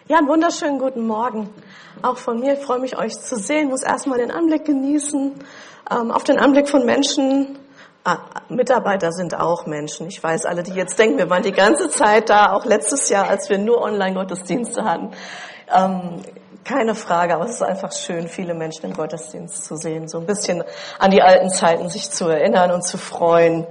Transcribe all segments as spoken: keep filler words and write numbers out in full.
Ja, einen wunderschönen guten Morgen. Auch von mir, ich freue mich, euch zu sehen. Ich muss erstmal den Anblick genießen. Ähm, auf den Anblick von Menschen. Ah, Mitarbeiter sind auch Menschen. Ich weiß, alle, die jetzt denken, wir waren die ganze Zeit da, auch letztes Jahr, als wir nur Online-Gottesdienste hatten. Ähm, keine Frage, aber es ist einfach schön, viele Menschen im Gottesdienst zu sehen. So ein bisschen an die alten Zeiten sich zu erinnern und zu freuen.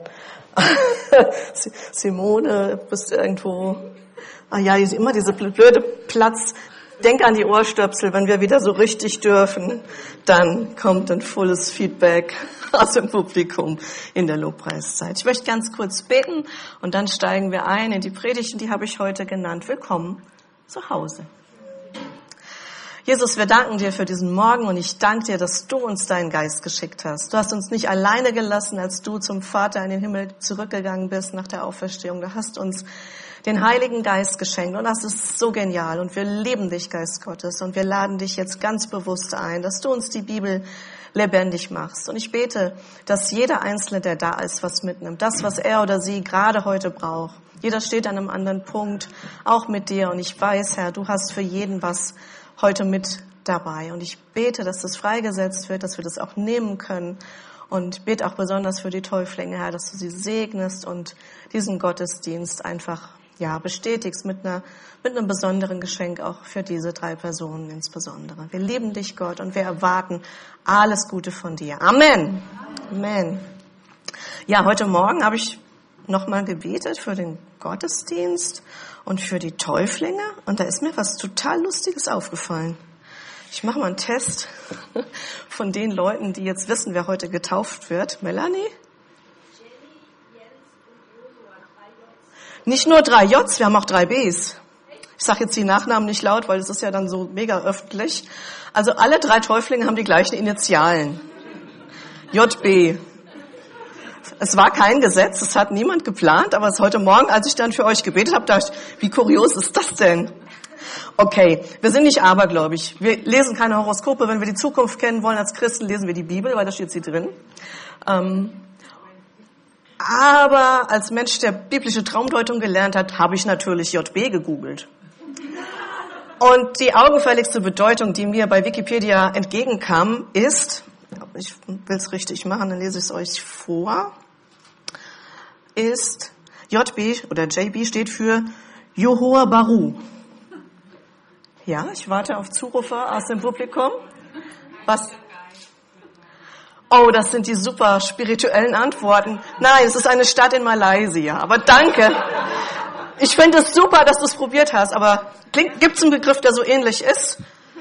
Simone, bist du irgendwo... Ah ja, immer diese blöde Platz. Denk an die Ohrstöpsel, wenn wir wieder so richtig dürfen, dann kommt ein volles Feedback aus dem Publikum in der Lobpreiszeit. Ich möchte ganz kurz beten und dann steigen wir ein in die Predigten, die habe ich heute genannt. Willkommen zu Hause. Jesus, wir danken dir für diesen Morgen und ich danke dir, dass du uns deinen Geist geschickt hast. Du hast uns nicht alleine gelassen, als du zum Vater in den Himmel zurückgegangen bist nach der Auferstehung. Du hast uns den Heiligen Geist geschenkt und das ist so genial und wir lieben dich, Geist Gottes, und wir laden dich jetzt ganz bewusst ein, dass du uns die Bibel lebendig machst. Und ich bete, dass jeder Einzelne, der da ist, was mitnimmt, das, was er oder sie gerade heute braucht. Jeder steht an einem anderen Punkt, auch mit dir, und ich weiß, Herr, du hast für jeden was heute mit dabei, und ich bete, dass das freigesetzt wird, dass wir das auch nehmen können. Und bete auch besonders für die Täuflinge, Herr, dass du sie segnest und diesen Gottesdienst einfach ja bestätigst mit einer mit einem besonderen Geschenk auch für diese drei Personen insbesondere. Wir lieben dich, Gott, und wir erwarten alles Gute von dir. Amen. Amen. Ja, heute Morgen habe ich nochmal gebetet für den Gottesdienst und für die Täuflinge, und da ist mir was total Lustiges aufgefallen. Ich mache mal einen Test von den Leuten, die jetzt wissen, wer heute getauft wird. Melanie? Nicht nur drei J's, wir haben auch drei B's. Ich sage jetzt die Nachnamen nicht laut, weil es ist ja dann so mega öffentlich. Also alle drei Täuflinge haben die gleichen Initialen. J B. Es war kein Gesetz, es hat niemand geplant, aber es heute Morgen, als ich dann für euch gebetet habe, dachte ich, wie kurios ist das denn? Okay, wir sind nicht abergläubig. Wir lesen keine Horoskope. Wenn wir die Zukunft kennen wollen als Christen, lesen wir die Bibel, weil da steht sie drin. Ähm, Aber als Mensch, der biblische Traumdeutung gelernt hat, habe ich natürlich J B gegoogelt. Und die augenfälligste Bedeutung, die mir bei Wikipedia entgegenkam, ist, ich will es richtig machen, dann lese ich es euch vor, ist J B oder J B steht für Johor Baru. Ja, ich warte auf Zurufe aus dem Publikum. Was? Oh, das sind die super spirituellen Antworten. Nein, es ist eine Stadt in Malaysia. Aber danke. Ich finde es super, dass du es probiert hast. Aber gibt es einen Begriff, der so ähnlich ist?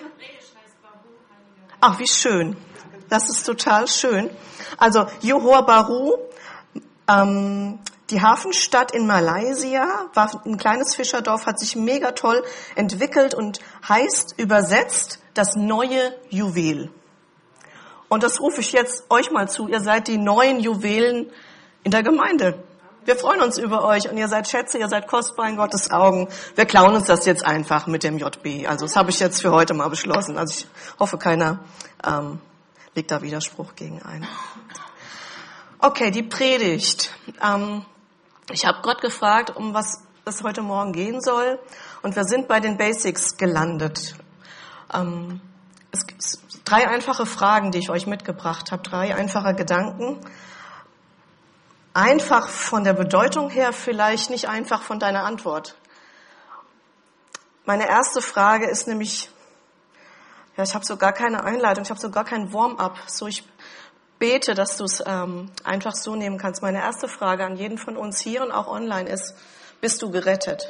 Ach, wie schön. Das ist total schön. Also Johor Baru, ähm, die Hafenstadt in Malaysia, war ein kleines Fischerdorf, hat sich mega toll entwickelt und heißt übersetzt das neue Juwel. Und das rufe ich jetzt euch mal zu. Ihr seid die neuen Juwelen in der Gemeinde. Wir freuen uns über euch und ihr seid Schätze, ihr seid kostbar in Gottes Augen. Wir klauen uns das jetzt einfach mit dem J B. Also das habe ich jetzt für heute mal beschlossen. Also ich hoffe, keiner ähm, legt da Widerspruch gegen ein. Okay, die Predigt. Ähm, ich habe Gott gefragt, um was es heute Morgen gehen soll. Und wir sind bei den Basics gelandet. Ähm, es gibt drei einfache Fragen, die ich euch mitgebracht habe. Drei einfache Gedanken. Einfach von der Bedeutung her, vielleicht nicht einfach von deiner Antwort. Meine erste Frage ist nämlich, ja, ich habe so gar keine Einleitung, ich habe so gar kein Warm-up. So, ich bete, dass du es ähm, einfach so nehmen kannst. Meine erste Frage an jeden von uns hier und auch online ist, bist du gerettet?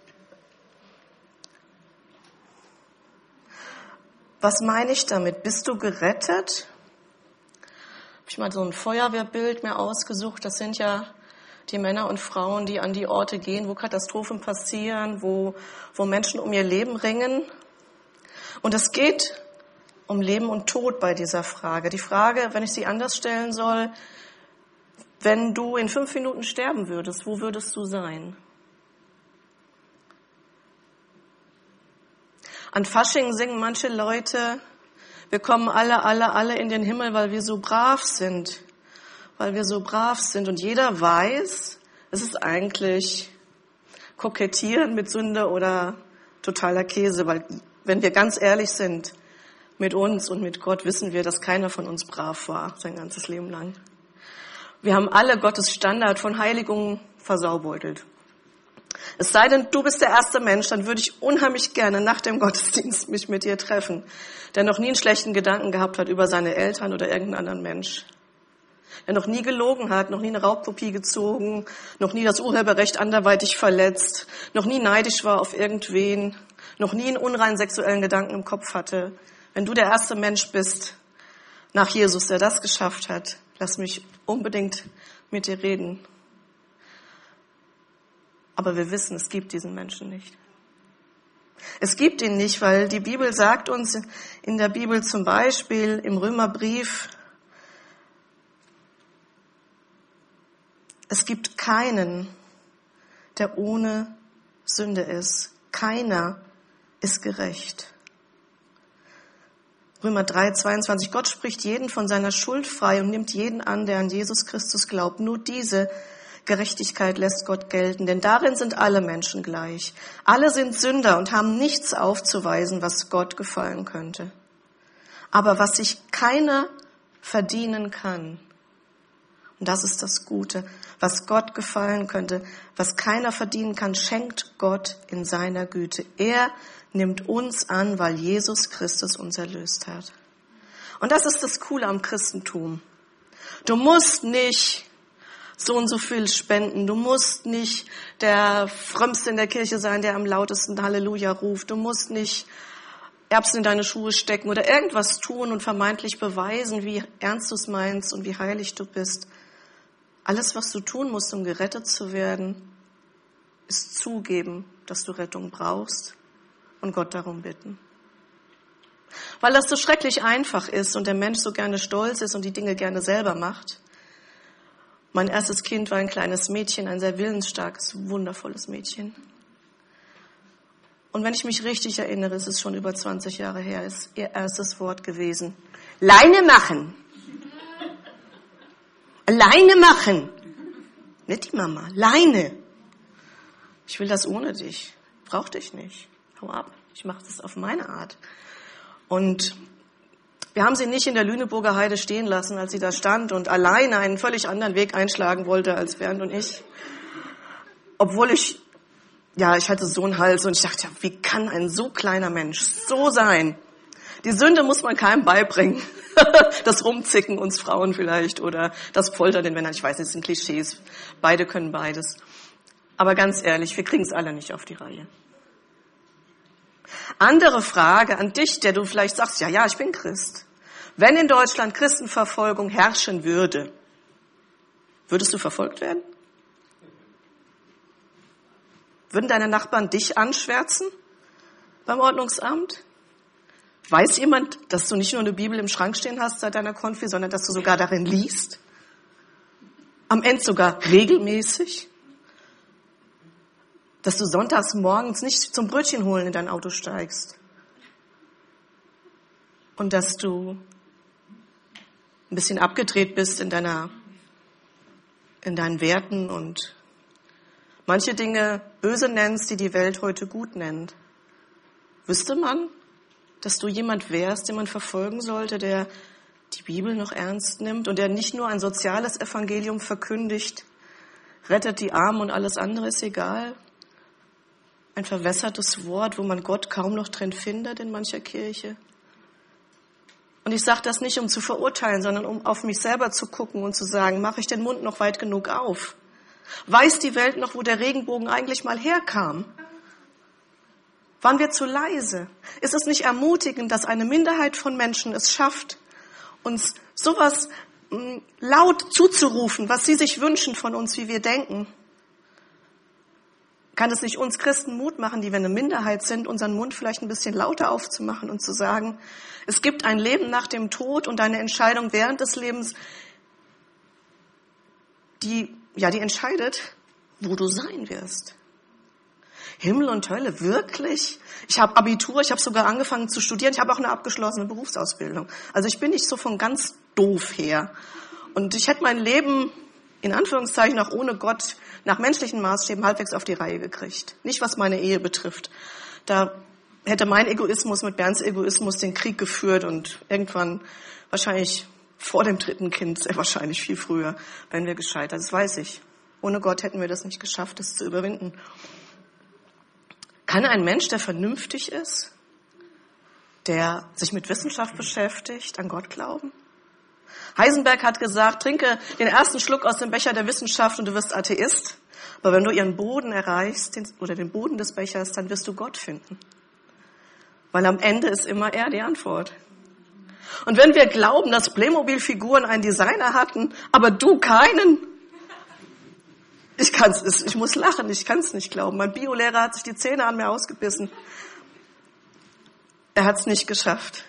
Was meine ich damit? Bist du gerettet? Habe ich mal so ein Feuerwehrbild mir ausgesucht. Das sind ja die Männer und Frauen, die an die Orte gehen, wo Katastrophen passieren, wo, wo Menschen um ihr Leben ringen. Und es geht um Leben und Tod bei dieser Frage. Die Frage, wenn ich sie anders stellen soll, wenn du in fünf Minuten sterben würdest, wo würdest du sein? An Fasching singen manche Leute, wir kommen alle, alle, alle in den Himmel, weil wir so brav sind. Weil wir so brav sind. Und jeder weiß, es ist eigentlich Kokettieren mit Sünde oder totaler Käse, weil wenn wir ganz ehrlich sind mit uns und mit Gott, wissen wir, dass keiner von uns brav war sein ganzes Leben lang. Wir haben alle Gottes Standard von Heiligung versaubeutelt. Es sei denn, du bist der erste Mensch, dann würde ich unheimlich gerne nach dem Gottesdienst mich mit dir treffen, der noch nie einen schlechten Gedanken gehabt hat über seine Eltern oder irgendeinen anderen Mensch. Der noch nie gelogen hat, noch nie eine Raubkopie gezogen, noch nie das Urheberrecht anderweitig verletzt, noch nie neidisch war auf irgendwen, noch nie einen unreinen sexuellen Gedanken im Kopf hatte. Wenn du der erste Mensch bist nach Jesus, der das geschafft hat, lass mich unbedingt mit dir reden. Aber wir wissen, es gibt diesen Menschen nicht. Es gibt ihn nicht, weil die Bibel sagt uns in der Bibel zum Beispiel im Römerbrief, es gibt keinen, der ohne Sünde ist. Keiner ist gerecht. Römer drei, zweiundzwanzig. Gott spricht jeden von seiner Schuld frei und nimmt jeden an, der an Jesus Christus glaubt. Nur diese Gerechtigkeit lässt Gott gelten, denn darin sind alle Menschen gleich. Alle sind Sünder und haben nichts aufzuweisen, was Gott gefallen könnte. Aber was sich keiner verdienen kann, und das ist das Gute, was Gott gefallen könnte, was keiner verdienen kann, schenkt Gott in seiner Güte. Er nimmt uns an, weil Jesus Christus uns erlöst hat. Und das ist das Coole am Christentum. Du musst nicht so und so viel spenden. Du musst nicht der Frömmste in der Kirche sein, der am lautesten Halleluja ruft. Du musst nicht Erbsen in deine Schuhe stecken oder irgendwas tun und vermeintlich beweisen, wie ernst du es meinst und wie heilig du bist. Alles, was du tun musst, um gerettet zu werden, ist zugeben, dass du Rettung brauchst und Gott darum bitten. Weil das so schrecklich einfach ist und der Mensch so gerne stolz ist und die Dinge gerne selber macht. Mein erstes Kind war ein kleines Mädchen, ein sehr willensstarkes, wundervolles Mädchen. Und wenn ich mich richtig erinnere, ist es schon über zwanzig Jahre her, ist ihr erstes Wort gewesen: Leine machen. Leine machen. Nicht die Mama, Leine. Ich will das ohne dich. Brauch dich nicht. Hau ab. Ich mache das auf meine Art. Und wir haben sie nicht in der Lüneburger Heide stehen lassen, als sie da stand und alleine einen völlig anderen Weg einschlagen wollte als Bernd und ich. Obwohl ich, ja, ich hatte so einen Hals und ich dachte, ja, wie kann ein so kleiner Mensch so sein? Die Sünde muss man keinem beibringen. Das Rumzicken uns Frauen vielleicht oder das Foltern den Männern. Ich weiß, das sind Klischees. Beide können beides. Aber ganz ehrlich, wir kriegen es alle nicht auf die Reihe. Andere Frage an dich, der du vielleicht sagst, ja, ja, ich bin Christ. Wenn in Deutschland Christenverfolgung herrschen würde, würdest du verfolgt werden? Würden deine Nachbarn dich anschwärzen beim Ordnungsamt? Weiß jemand, dass du nicht nur eine Bibel im Schrank stehen hast seit deiner Konfi, sondern dass du sogar darin liest? Am Ende sogar regelmäßig? Dass du sonntags morgens nicht zum Brötchen holen in dein Auto steigst. Und dass du ein bisschen abgedreht bist in deiner, in deinen Werten und manche Dinge böse nennst, die die Welt heute gut nennt. Wüsste man, dass du jemand wärst, den man verfolgen sollte, der die Bibel noch ernst nimmt und der nicht nur ein soziales Evangelium verkündigt, rettet die Armen und alles andere ist egal? Ein verwässertes Wort, wo man Gott kaum noch drin findet in mancher Kirche. Und ich sage das nicht, um zu verurteilen, sondern um auf mich selber zu gucken und zu sagen, mache ich den Mund noch weit genug auf? Weiß die Welt noch, wo der Regenbogen eigentlich mal herkam? Waren wir zu leise? Ist es nicht ermutigend, dass eine Minderheit von Menschen es schafft, uns sowas mh, laut zuzurufen, was sie sich wünschen von uns, wie wir denken? Kann es nicht uns Christen Mut machen, die wir eine Minderheit sind, unseren Mund vielleicht ein bisschen lauter aufzumachen und zu sagen, es gibt ein Leben nach dem Tod und eine Entscheidung während des Lebens, die, ja, die entscheidet, wo du sein wirst. Himmel und Hölle, wirklich? Ich habe Abitur, ich habe sogar angefangen zu studieren, ich habe auch eine abgeschlossene Berufsausbildung. Also ich bin nicht so von ganz doof her. Und ich hätte mein Leben, in Anführungszeichen auch ohne Gott, nach menschlichen Maßstäben halbwegs auf die Reihe gekriegt. Nicht, was meine Ehe betrifft. Da hätte mein Egoismus mit Bernds Egoismus den Krieg geführt und irgendwann wahrscheinlich vor dem dritten Kind, sehr wahrscheinlich viel früher, wären wir gescheitert. Das weiß ich. Ohne Gott hätten wir das nicht geschafft, das zu überwinden. Kann ein Mensch, der vernünftig ist, der sich mit Wissenschaft beschäftigt, an Gott glauben? Heisenberg hat gesagt, trinke den ersten Schluck aus dem Becher der Wissenschaft und du wirst Atheist. Aber wenn du ihren Boden erreichst, den, oder den Boden des Bechers, dann wirst du Gott finden. Weil am Ende ist immer er die Antwort. Und wenn wir glauben, dass Playmobil-Figuren einen Designer hatten, aber du keinen, ich kann's, ich muss lachen, ich kann es nicht glauben. Mein Biolehrer hat sich die Zähne an mir ausgebissen. Er hat es nicht geschafft.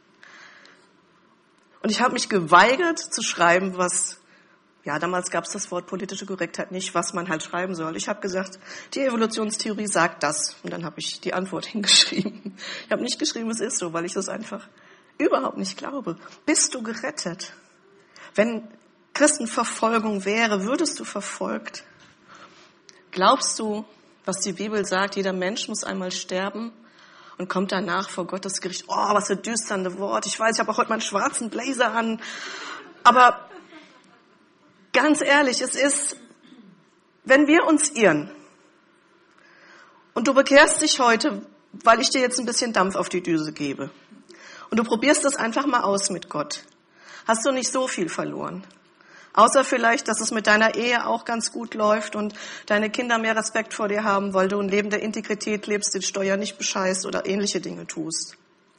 Und ich habe mich geweigert zu schreiben, was, ja, damals gab es das Wort politische Korrektheit nicht, was man halt schreiben soll. Ich habe gesagt, die Evolutionstheorie sagt das. Und dann habe ich die Antwort hingeschrieben. Ich habe nicht geschrieben, es ist so, weil ich das einfach überhaupt nicht glaube. Bist du gerettet? Wenn Christenverfolgung wäre, würdest du verfolgt? Glaubst du, was die Bibel sagt, jeder Mensch muss einmal sterben und kommt danach vor Gottes Gericht? Oh, was für düsternde Wort. Ich weiß, ich habe auch heute meinen schwarzen Blazer an. Aber ganz ehrlich, es ist, wenn wir uns irren und du bekehrst dich heute, weil ich dir jetzt ein bisschen Dampf auf die Düse gebe und du probierst das einfach mal aus mit Gott, hast du nicht so viel verloren. Außer vielleicht, dass es mit deiner Ehe auch ganz gut läuft und deine Kinder mehr Respekt vor dir haben, weil du ein Leben der Integrität lebst, den Steuer nicht bescheißt oder ähnliche Dinge tust.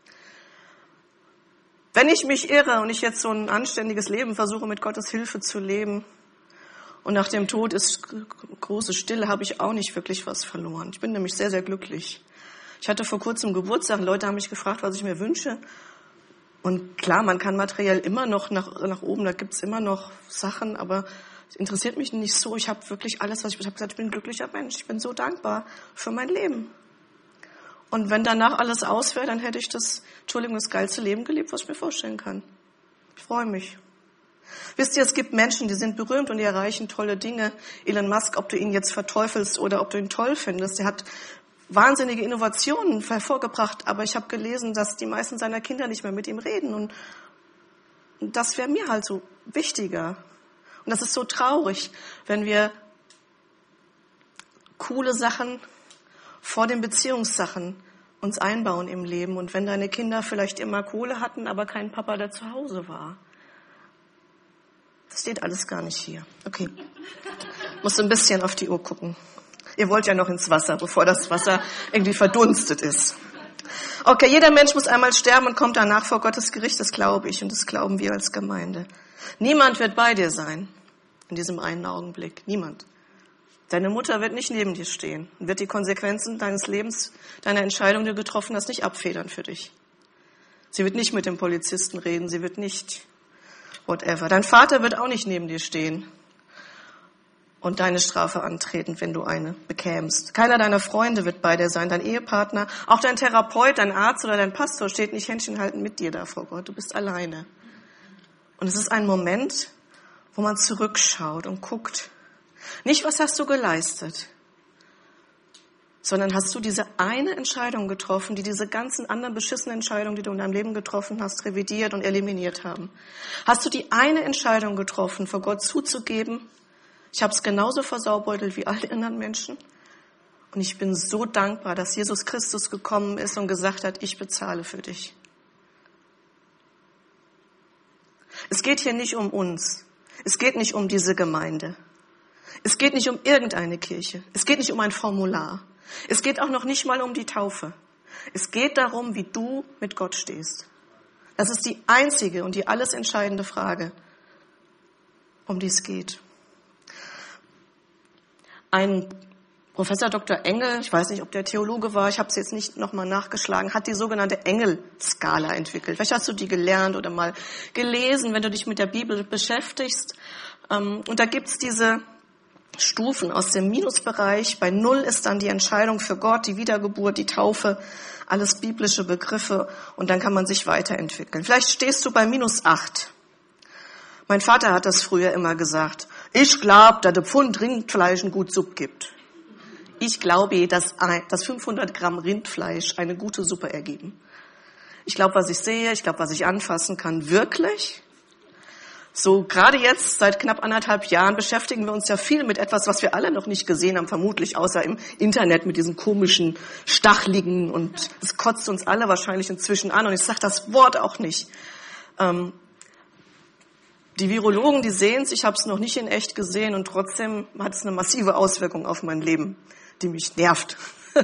Wenn ich mich irre und ich jetzt so ein anständiges Leben versuche, mit Gottes Hilfe zu leben und nach dem Tod ist große Stille, habe ich auch nicht wirklich was verloren. Ich bin nämlich sehr, sehr glücklich. Ich hatte vor kurzem Geburtstag, Leute haben mich gefragt, was ich mir wünsche. Und klar, man kann materiell immer noch nach, nach oben, da gibt's immer noch Sachen, aber es interessiert mich nicht so. Ich habe wirklich alles, was ich, ich habe gesagt, ich bin ein glücklicher Mensch. Ich bin so dankbar für mein Leben. Und wenn danach alles aus wäre, dann hätte ich das, Entschuldigung, das geilste Leben gelebt, was ich mir vorstellen kann. Ich freue mich. Wisst ihr, es gibt Menschen, die sind berühmt und die erreichen tolle Dinge. Elon Musk, ob du ihn jetzt verteufelst oder ob du ihn toll findest, der hat wahnsinnige Innovationen hervorgebracht, aber ich habe gelesen, dass die meisten seiner Kinder nicht mehr mit ihm reden und das wäre mir halt so wichtiger. Und das ist so traurig, wenn wir coole Sachen vor den Beziehungssachen uns einbauen im Leben und wenn deine Kinder vielleicht immer Kohle hatten, aber kein Papa, der zu Hause war. Das steht alles gar nicht hier. Okay, musst ein bisschen auf die Uhr gucken. Ihr wollt ja noch ins Wasser, bevor das Wasser irgendwie verdunstet ist. Okay, jeder Mensch muss einmal sterben und kommt danach vor Gottes Gericht, das glaube ich und das glauben wir als Gemeinde. Niemand wird bei dir sein in diesem einen Augenblick. Niemand. Deine Mutter wird nicht neben dir stehen und wird die Konsequenzen deines Lebens, deiner Entscheidung, die du getroffen hast, nicht abfedern für dich. Sie wird nicht mit dem Polizisten reden, sie wird nicht whatever. Dein Vater wird auch nicht neben dir stehen und deine Strafe antreten, wenn du eine bekämst. Keiner deiner Freunde wird bei dir sein, dein Ehepartner, auch dein Therapeut, dein Arzt oder dein Pastor steht nicht händchenhaltend mit dir da vor Gott. Du bist alleine. Und es ist ein Moment, wo man zurückschaut und guckt. Nicht, was hast du geleistet, sondern hast du diese eine Entscheidung getroffen, die diese ganzen anderen beschissenen Entscheidungen, die du in deinem Leben getroffen hast, revidiert und eliminiert haben. Hast du die eine Entscheidung getroffen, vor Gott zuzugeben, ich habe es genauso versaubeutelt wie alle anderen Menschen. Und ich bin so dankbar, dass Jesus Christus gekommen ist und gesagt hat, ich bezahle für dich. Es geht hier nicht um uns. Es geht nicht um diese Gemeinde. Es geht nicht um irgendeine Kirche. Es geht nicht um ein Formular. Es geht auch noch nicht mal um die Taufe. Es geht darum, wie du mit Gott stehst. Das ist die einzige und die alles entscheidende Frage, um die es geht. Ein Professor Doktor Engel, ich weiß nicht, ob der Theologe war, ich habe es jetzt nicht nochmal nachgeschlagen, hat die sogenannte Engel-Skala entwickelt. Vielleicht hast du die gelernt oder mal gelesen, wenn du dich mit der Bibel beschäftigst. Und da gibt's diese Stufen aus dem Minusbereich. Bei Null ist dann die Entscheidung für Gott, die Wiedergeburt, die Taufe, alles biblische Begriffe und dann kann man sich weiterentwickeln. Vielleicht stehst du bei minus acht. Mein Vater hat das früher immer gesagt. Ich glaube, dass der Pfund Rindfleisch einen gut Supp gibt. Ich glaube, dass, ein, dass fünfhundert Gramm Rindfleisch eine gute Suppe ergeben. Ich glaube, was ich sehe, ich glaube, was ich anfassen kann, wirklich. So, gerade jetzt, seit knapp anderthalb Jahren, beschäftigen wir uns ja viel mit etwas, was wir alle noch nicht gesehen haben, vermutlich außer im Internet mit diesen komischen, stachligen, und es kotzt uns alle wahrscheinlich inzwischen an, und ich sage das Wort auch nicht. Ähm, die Virologen, die sehen es, ich habe es noch nicht in echt gesehen, und trotzdem hat es eine massive Auswirkung auf mein Leben, die mich nervt.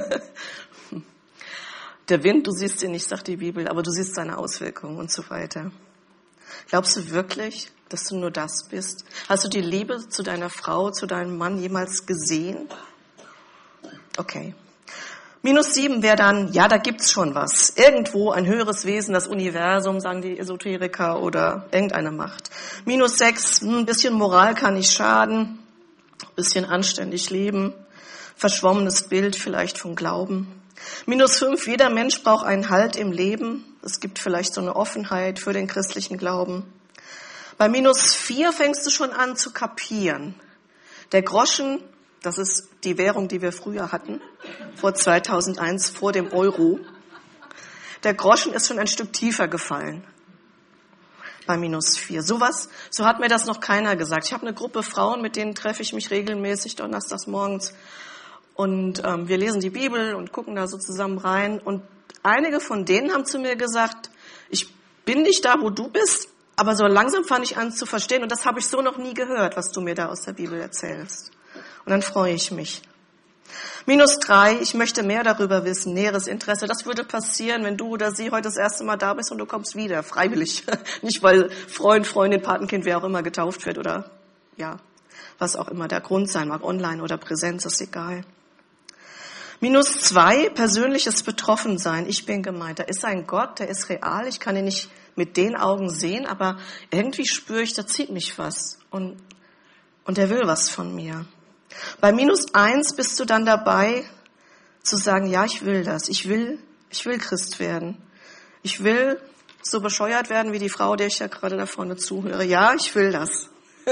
Der Wind, du siehst ihn nicht, sagt die Bibel, aber du siehst seine Auswirkungen und so weiter. Glaubst du wirklich, dass du nur das bist? Hast du die Liebe zu deiner Frau, zu deinem Mann jemals gesehen? Okay. Minus sieben wäre dann, ja, da gibt's schon was. Irgendwo ein höheres Wesen, das Universum, sagen die Esoteriker, oder irgendeine Macht. Minus sechs, ein bisschen Moral kann nicht schaden, ein bisschen anständig leben, verschwommenes Bild vielleicht vom Glauben. Minus fünf, jeder Mensch braucht einen Halt im Leben. Es gibt vielleicht so eine Offenheit für den christlichen Glauben. Bei minus vier fängst du schon an zu kapieren. Der Groschen, das ist die Währung, die wir früher hatten, vor zweitausendeins, vor dem Euro. Der Groschen ist schon ein Stück tiefer gefallen. Bei minus vier. Sowas, so hat mir das noch keiner gesagt. Ich habe eine Gruppe Frauen, mit denen treffe ich mich regelmäßig donnerstags morgens. Und ähm, wir lesen die Bibel und gucken da so zusammen rein. Und einige von denen haben zu mir gesagt, ich bin nicht da, wo du bist, aber so langsam fange ich an zu verstehen. Und das habe ich so noch nie gehört, was du mir da aus der Bibel erzählst. Und dann freue ich mich. Minus drei, ich möchte mehr darüber wissen, näheres Interesse. Das würde passieren, wenn du oder sie heute das erste Mal da bist und du kommst wieder, freiwillig. Nicht, weil Freund, Freundin, Patenkind, wer auch immer getauft wird oder ja, was auch immer der Grund sein mag, online oder Präsenz, ist egal. Minus zwei, persönliches Betroffensein. Ich bin gemeint. Da ist ein Gott, der ist real. Ich kann ihn nicht mit den Augen sehen, aber irgendwie spüre ich, da zieht mich was. Und, und er will was von mir. Bei minus eins bist du dann dabei, zu sagen, ja, ich will das. Ich will, ich will Christ werden. Ich will so bescheuert werden wie die Frau, der ich ja gerade da vorne zuhöre. Ja, ich will das.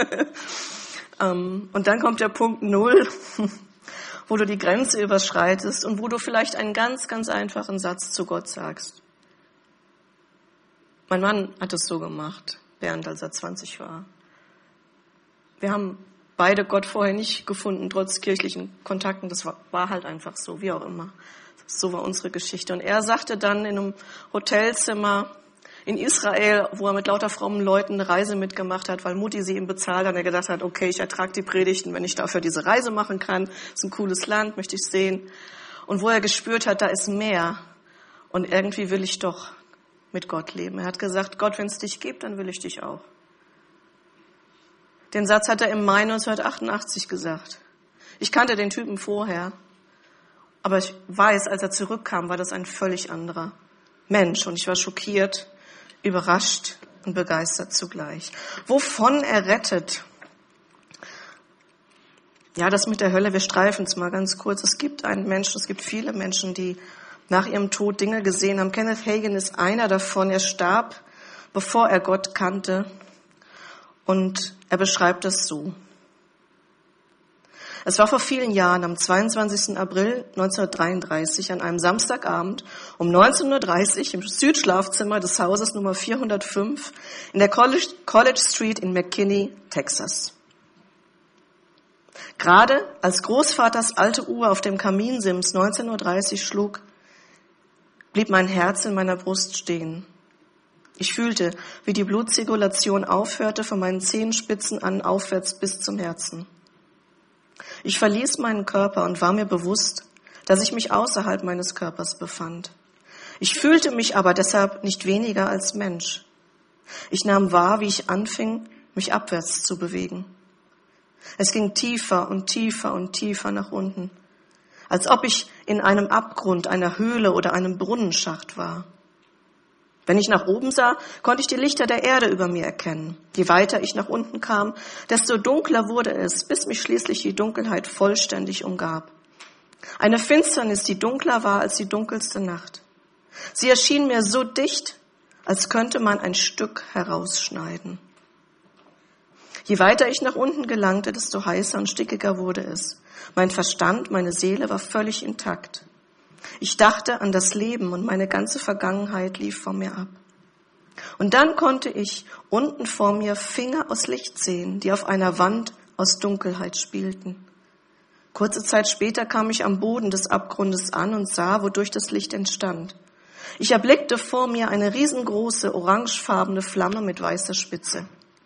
um, und dann kommt der Punkt null. Wo du die Grenze überschreitest und wo du vielleicht einen ganz, ganz einfachen Satz zu Gott sagst. Mein Mann hat es so gemacht, Bernd, als er zwanzig war. Wir haben beide Gott vorher nicht gefunden, trotz kirchlichen Kontakten. Das war, war halt einfach so, wie auch immer. So war unsere Geschichte. Und er sagte dann in einem Hotelzimmer in Israel, wo er mit lauter frommen Leuten eine Reise mitgemacht hat, weil Mutti sie ihm bezahlt hat, und er gedacht hat, okay, ich ertrage die Predigten, wenn ich dafür diese Reise machen kann. Das ist ein cooles Land, möchte ich sehen. Und wo er gespürt hat, da ist mehr. Und irgendwie will ich doch mit Gott leben. Er hat gesagt, Gott, wenn es dich gibt, dann will ich dich auch. Den Satz hat er im Mai neunzehnhundertachtundachtzig gesagt. Ich kannte den Typen vorher, aber ich weiß, als er zurückkam, war das ein völlig anderer Mensch. Und ich war schockiert, überrascht und begeistert zugleich. Wovon er rettet? Ja, das mit der Hölle, wir streifen es mal ganz kurz. Es gibt einen Menschen, es gibt viele Menschen, die nach ihrem Tod Dinge gesehen haben. Kenneth Hagin ist einer davon. Er starb, bevor er Gott kannte. Und er beschreibt es so. Es war vor vielen Jahren, am zweiundzwanzigsten April neunzehnhundertdreiunddreißig, an einem Samstagabend um neunzehn Uhr dreißig im Südschlafzimmer des Hauses Nummer vierhundertfünf in der College, College Street in McKinney, Texas. Gerade als Großvaters alte Uhr auf dem Kaminsims neunzehn Uhr dreißig schlug, blieb mein Herz in meiner Brust stehen. Ich fühlte, wie die Blutzirkulation aufhörte, von meinen Zehenspitzen an aufwärts bis zum Herzen. Ich verließ meinen Körper und war mir bewusst, dass ich mich außerhalb meines Körpers befand. Ich fühlte mich aber deshalb nicht weniger als Mensch. Ich nahm wahr, wie ich anfing, mich abwärts zu bewegen. Es ging tiefer und tiefer und tiefer nach unten, als ob ich in einem Abgrund, einer Höhle oder einem Brunnenschacht war. Wenn ich nach oben sah, konnte ich die Lichter der Erde über mir erkennen. Je weiter ich nach unten kam, desto dunkler wurde es, bis mich schließlich die Dunkelheit vollständig umgab. Eine Finsternis, die dunkler war als die dunkelste Nacht. Sie erschien mir so dicht, als könnte man ein Stück herausschneiden. Je weiter ich nach unten gelangte, desto heißer und stickiger wurde es. Mein Verstand, meine Seele war völlig intakt. Ich dachte an das Leben und meine ganze Vergangenheit lief vor mir ab. Und dann konnte ich unten vor mir Finger aus Licht sehen, die auf einer Wand aus Dunkelheit spielten. Kurze Zeit später kam ich am Boden des Abgrundes an und sah, wodurch das Licht entstand. Ich erblickte vor mir eine riesengroße, orangefarbene Flamme mit weißer Spitze.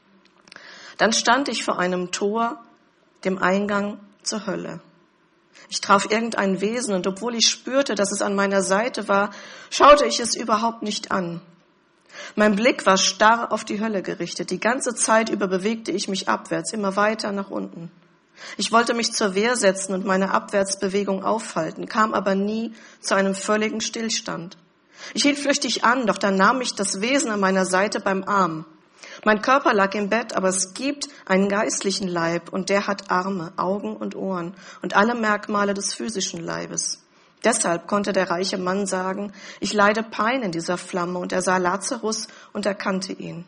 Dann stand ich vor einem Tor, dem Eingang zur Hölle. Ich traf irgendein Wesen und obwohl ich spürte, dass es an meiner Seite war, schaute ich es überhaupt nicht an. Mein Blick war starr auf die Hölle gerichtet. Die ganze Zeit über bewegte ich mich abwärts, immer weiter nach unten. Ich wollte mich zur Wehr setzen und meine Abwärtsbewegung aufhalten, kam aber nie zu einem völligen Stillstand. Ich hielt flüchtig an, doch dann nahm mich das Wesen an meiner Seite beim Arm. Mein Körper lag im Bett, aber es gibt einen geistlichen Leib und der hat Arme, Augen und Ohren und alle Merkmale des physischen Leibes. Deshalb konnte der reiche Mann sagen, ich leide Pein in dieser Flamme, und er sah Lazarus und erkannte ihn.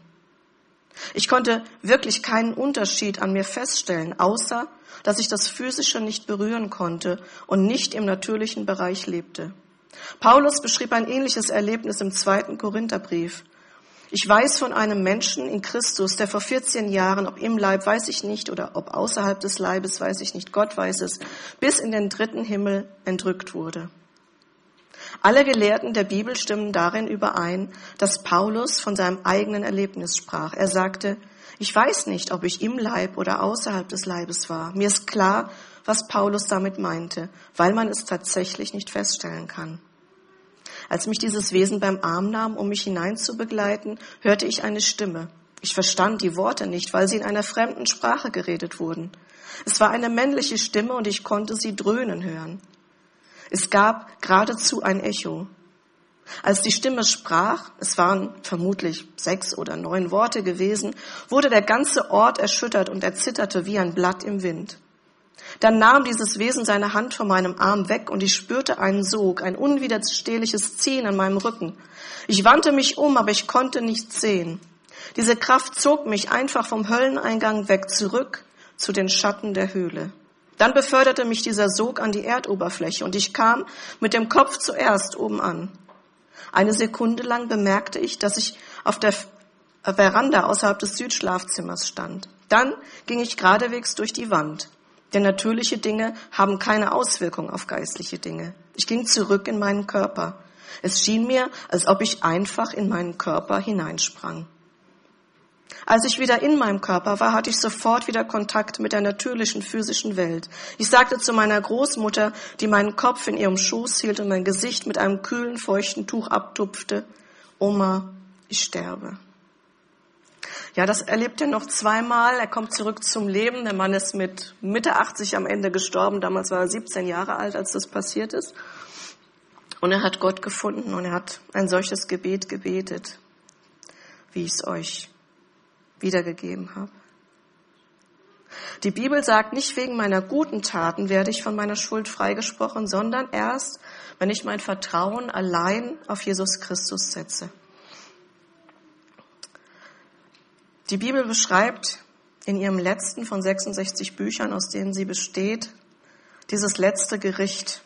Ich konnte wirklich keinen Unterschied an mir feststellen, außer dass ich das Physische nicht berühren konnte und nicht im natürlichen Bereich lebte. Paulus beschrieb ein ähnliches Erlebnis im zweiten Korintherbrief. Ich weiß von einem Menschen in Christus, der vor vierzehn Jahren, ob im Leib, weiß ich nicht, oder ob außerhalb des Leibes, weiß ich nicht, Gott weiß es, bis in den dritten Himmel entrückt wurde. Alle Gelehrten der Bibel stimmen darin überein, dass Paulus von seinem eigenen Erlebnis sprach. Er sagte, ich weiß nicht, ob ich im Leib oder außerhalb des Leibes war. Mir ist klar, was Paulus damit meinte, weil man es tatsächlich nicht feststellen kann. Als mich dieses Wesen beim Arm nahm, um mich hinein zu begleiten, hörte ich eine Stimme. Ich verstand die Worte nicht, weil sie in einer fremden Sprache geredet wurden. Es war eine männliche Stimme und ich konnte sie dröhnen hören. Es gab geradezu ein Echo. Als die Stimme sprach, es waren vermutlich sechs oder neun Worte gewesen, wurde der ganze Ort erschüttert und erzitterte wie ein Blatt im Wind. Dann nahm dieses Wesen seine Hand von meinem Arm weg und ich spürte einen Sog, ein unwiderstehliches Ziehen an meinem Rücken. Ich wandte mich um, aber ich konnte nichts sehen. Diese Kraft zog mich einfach vom Hölleneingang weg zurück zu den Schatten der Höhle. Dann beförderte mich dieser Sog an die Erdoberfläche und ich kam mit dem Kopf zuerst oben an. Eine Sekunde lang bemerkte ich, dass ich auf der Veranda außerhalb des Südschlafzimmers stand. Dann ging ich geradewegs durch die Wand. Denn natürliche Dinge haben keine Auswirkung auf geistliche Dinge. Ich ging zurück in meinen Körper. Es schien mir, als ob ich einfach in meinen Körper hineinsprang. Als ich wieder in meinem Körper war, hatte ich sofort wieder Kontakt mit der natürlichen physischen Welt. Ich sagte zu meiner Großmutter, die meinen Kopf in ihrem Schoß hielt und mein Gesicht mit einem kühlen, feuchten Tuch abtupfte, Oma, ich sterbe. Ja, das erlebt er noch zweimal. Er kommt zurück zum Leben. Der Mann ist mit Mitte achtzig am Ende gestorben. Damals war er siebzehn Jahre alt, als das passiert ist. Und er hat Gott gefunden und er hat ein solches Gebet gebetet, wie ich es euch wiedergegeben habe. Die Bibel sagt, nicht wegen meiner guten Taten werde ich von meiner Schuld freigesprochen, sondern erst, wenn ich mein Vertrauen allein auf Jesus Christus setze. Die Bibel beschreibt in ihrem letzten von sechsundsechzig Büchern, aus denen sie besteht, dieses letzte Gericht.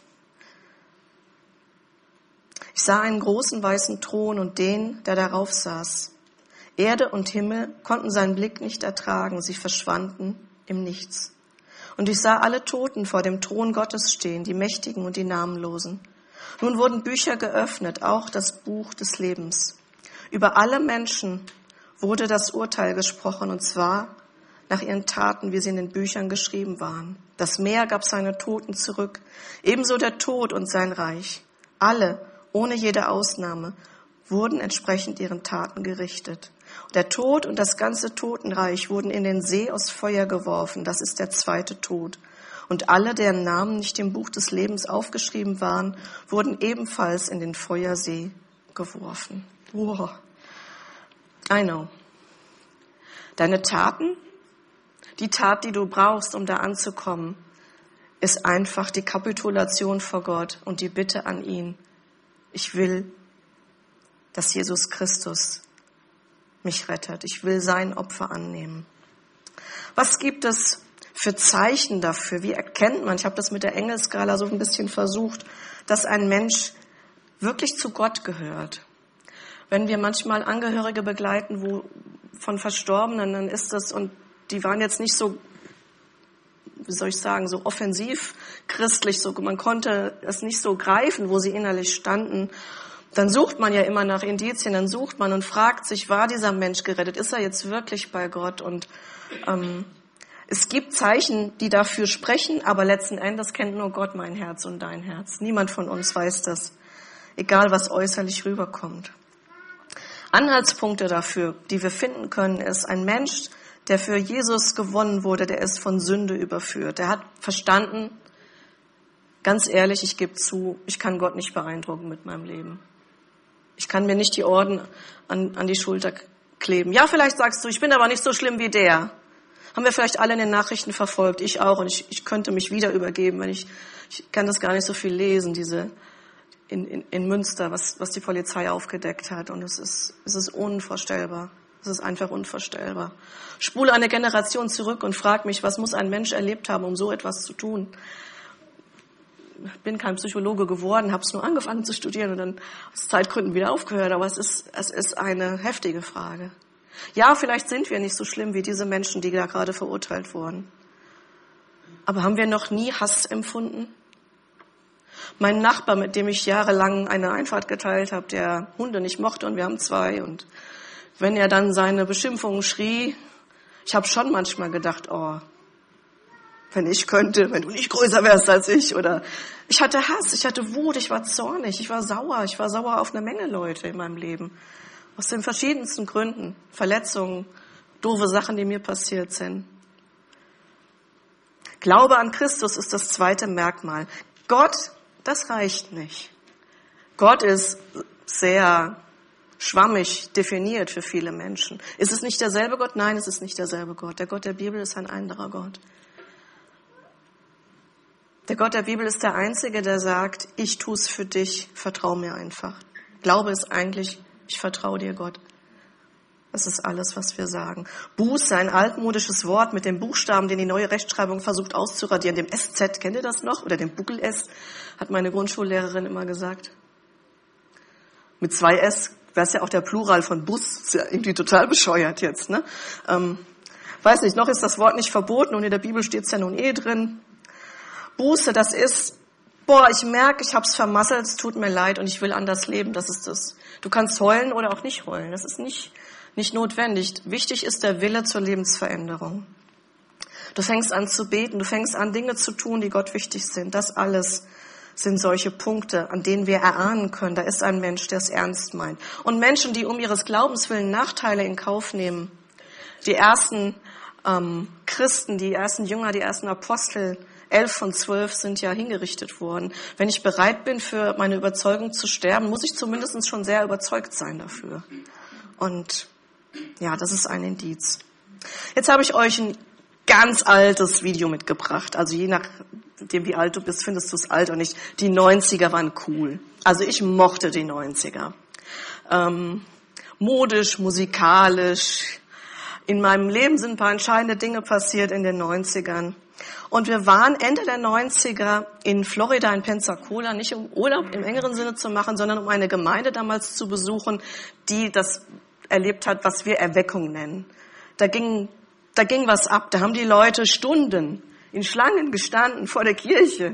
Ich sah einen großen weißen Thron und den, der darauf saß. Erde und Himmel konnten seinen Blick nicht ertragen, sie verschwanden im Nichts. Und ich sah alle Toten vor dem Thron Gottes stehen, die Mächtigen und die Namenlosen. Nun wurden Bücher geöffnet, auch das Buch des Lebens. Über alle Menschen wurde das Urteil gesprochen, und zwar nach ihren Taten, wie sie in den Büchern geschrieben waren. Das Meer gab seine Toten zurück, ebenso der Tod und sein Reich. Alle, ohne jede Ausnahme, wurden entsprechend ihren Taten gerichtet. Der Tod und das ganze Totenreich wurden in den See aus Feuer geworfen, das ist der zweite Tod. Und alle, deren Namen nicht im Buch des Lebens aufgeschrieben waren, wurden ebenfalls in den Feuersee geworfen. Wow. I know. Deine Taten, die Tat, die du brauchst, um da anzukommen, ist einfach die Kapitulation vor Gott und die Bitte an ihn. Ich will, dass Jesus Christus mich rettet. Ich will sein Opfer annehmen. Was gibt es für Zeichen dafür? Wie erkennt man, ich habe das mit der Engelskala so ein bisschen versucht, dass ein Mensch wirklich zu Gott gehört? Wenn wir manchmal Angehörige begleiten, wo von Verstorbenen, dann ist das, und die waren jetzt nicht so, wie soll ich sagen, so offensiv christlich, so, man konnte es nicht so greifen, wo sie innerlich standen. Dann sucht man ja immer nach Indizien, dann sucht man und fragt sich, war dieser Mensch gerettet? Ist er jetzt wirklich bei Gott? Und ähm, es gibt Zeichen, die dafür sprechen, aber letzten Endes kennt nur Gott mein Herz und dein Herz. Niemand von uns weiß das, egal was äußerlich rüberkommt. Anhaltspunkte dafür, die wir finden können, ist ein Mensch, der für Jesus gewonnen wurde, der ist von Sünde überführt. Der hat verstanden, ganz ehrlich, ich gebe zu, ich kann Gott nicht beeindrucken mit meinem Leben. Ich kann mir nicht die Orden an, an die Schulter kleben. Ja, vielleicht sagst du, ich bin aber nicht so schlimm wie der. Haben wir vielleicht alle in den Nachrichten verfolgt, ich auch. Und ich, ich könnte mich wieder übergeben, wenn ich, ich kann das gar nicht so viel lesen, diese in, in, in Münster, was, was die Polizei aufgedeckt hat. Und es ist, es ist unvorstellbar. Es ist einfach unvorstellbar. Spule eine Generation zurück und frag mich, was muss ein Mensch erlebt haben, um so etwas zu tun? Ich bin kein Psychologe geworden, habe es nur angefangen zu studieren und dann aus Zeitgründen wieder aufgehört. Aber es ist, es ist eine heftige Frage. Ja, vielleicht sind wir nicht so schlimm wie diese Menschen, die da gerade verurteilt wurden. Aber haben wir noch nie Hass empfunden? Mein Nachbar, mit dem ich jahrelang eine Einfahrt geteilt habe, der Hunde nicht mochte, und wir haben zwei, und wenn er dann seine Beschimpfungen schrie, ich habe schon manchmal gedacht, oh, wenn ich könnte, wenn du nicht größer wärst als ich. Oder ich hatte Hass, ich hatte Wut, ich war zornig, ich war sauer. Ich war sauer auf eine Menge Leute in meinem Leben. Aus den verschiedensten Gründen. Verletzungen, doofe Sachen, die mir passiert sind. Glaube an Christus ist das zweite Merkmal. Gott, das reicht nicht. Gott ist sehr schwammig definiert für viele Menschen. Ist es nicht derselbe Gott? Nein, es ist nicht derselbe Gott. Der Gott der Bibel ist ein anderer Gott. Der Gott der Bibel ist der Einzige, der sagt, ich tue es für dich, vertrau mir einfach. Glaube ist eigentlich, ich vertraue dir, Gott. Das ist alles, was wir sagen. Buße, ein altmodisches Wort mit dem Buchstaben, den die neue Rechtschreibung versucht auszuradieren, dem S Z, kennt ihr das noch? Oder dem Buckel-S, hat meine Grundschullehrerin immer gesagt. Mit zwei S wäre es ja auch der Plural von Bus. Ist ja irgendwie total bescheuert jetzt, ne? Ähm, weiß nicht, noch ist das Wort nicht verboten und in der Bibel steht es ja nun eh drin. Buße, das ist, boah, ich merke, ich hab's vermasselt, es tut mir leid und ich will anders leben, das ist das. Du kannst heulen oder auch nicht heulen, das ist nicht, nicht notwendig. Wichtig ist der Wille zur Lebensveränderung. Du fängst an zu beten, du fängst an, Dinge zu tun, die Gott wichtig sind. Das alles sind solche Punkte, an denen wir erahnen können, da ist ein Mensch, der es ernst meint. Und Menschen, die um ihres Glaubens willen Nachteile in Kauf nehmen, die ersten ähm, Christen, die ersten Jünger, die ersten Apostel, elf von zwölf sind ja hingerichtet worden. Wenn ich bereit bin, für meine Überzeugung zu sterben, muss ich zumindest schon sehr überzeugt sein dafür. Und ja, das ist ein Indiz. Jetzt habe ich euch ein ganz altes Video mitgebracht. Also je nachdem, wie alt du bist, findest du es alt oder nicht. Die neunziger waren cool. Also ich mochte die neunziger. Ähm, modisch, musikalisch. In meinem Leben sind ein paar entscheidende Dinge passiert in den neunzigern. Und wir waren Ende der neunziger in Florida, in Pensacola, nicht um Urlaub im engeren Sinne zu machen, sondern um eine Gemeinde damals zu besuchen, die das erlebt hat, was wir Erweckung nennen. Da ging, da ging was ab. Da haben die Leute Stunden in Schlangen gestanden vor der Kirche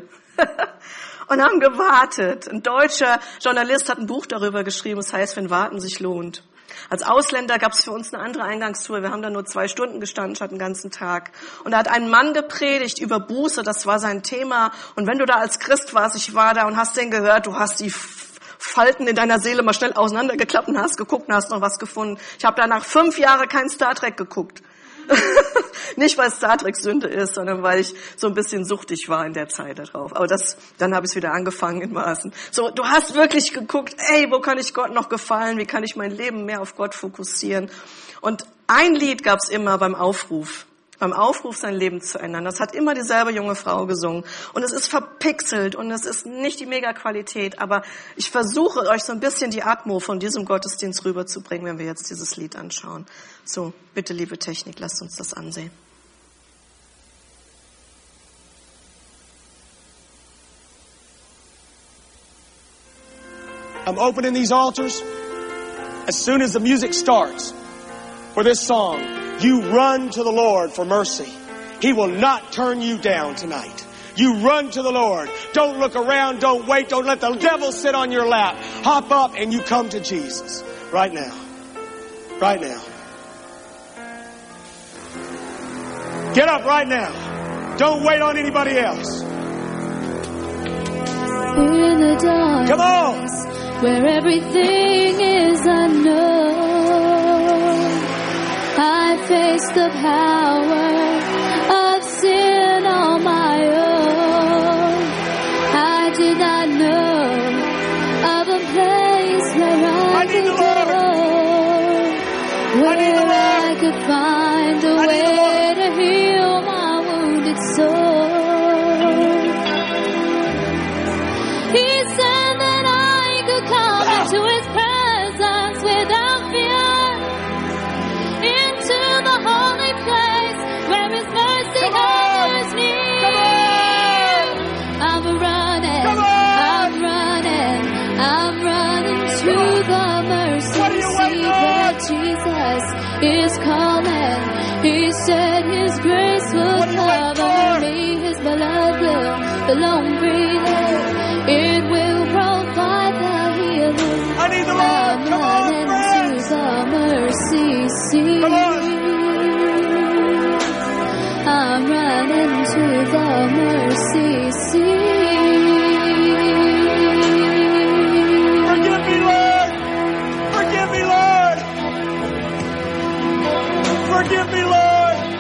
und haben gewartet. Ein deutscher Journalist hat ein Buch darüber geschrieben, das heißt, wenn Warten sich lohnt. Als Ausländer gab es für uns eine andere Eingangstour. Wir haben da nur zwei Stunden gestanden statt den ganzen Tag. Und da hat ein Mann gepredigt über Buße, das war sein Thema. Und wenn du da als Christ warst, ich war da und hast den gehört, du hast die Falten in deiner Seele mal schnell auseinandergeklappt und hast geguckt und hast noch was gefunden. Ich habe danach fünf Jahre kein Star Trek geguckt. Nicht, weil Star Trek Sünde ist, sondern weil ich so ein bisschen suchtig war in der Zeit darauf. Aber das, dann habe ich es wieder angefangen in Maßen. So, du hast wirklich geguckt, ey, wo kann ich Gott noch gefallen? Wie kann ich mein Leben mehr auf Gott fokussieren? Und ein Lied gab es immer beim Aufruf. Beim Aufruf, sein Leben zu ändern. Das hat immer dieselbe junge Frau gesungen. Und es ist verpixelt und es ist nicht die Mega-Qualität. Aber ich versuche euch so ein bisschen die Atmo von diesem Gottesdienst rüberzubringen, wenn wir jetzt dieses Lied anschauen. So, bitte, liebe Technik, lasst uns das ansehen. I'm opening these altars. As soon as the music starts for this song, you run to the Lord for mercy. He will not turn you down tonight. You run to the Lord. Don't look around. Don't wait. Don't let the devil sit on your lap. Hop up and you come to Jesus right now. Right now. Get up right now. Don't wait on anybody else. We're in the dark. Come on. Where everything is unknown. I face the power of sin on my own. I did not know of a place where I, I could go, where I, I could find a I way to heal my wounded soul. He said that I could come into His presence without fear, into the holy place where His mercy hovers near. I'm running, I'm running, I'm running to the mercy seat where Jesus is calling. He said His grace will cover me, His blood will alone breathe. It will provide the healing. I need the Lord. I'm Come on, running friends. to the mercy seat. Come on. I'm running to the mercy seat. Forgive me, Lord. Forgive me, Lord. Forgive me, Lord.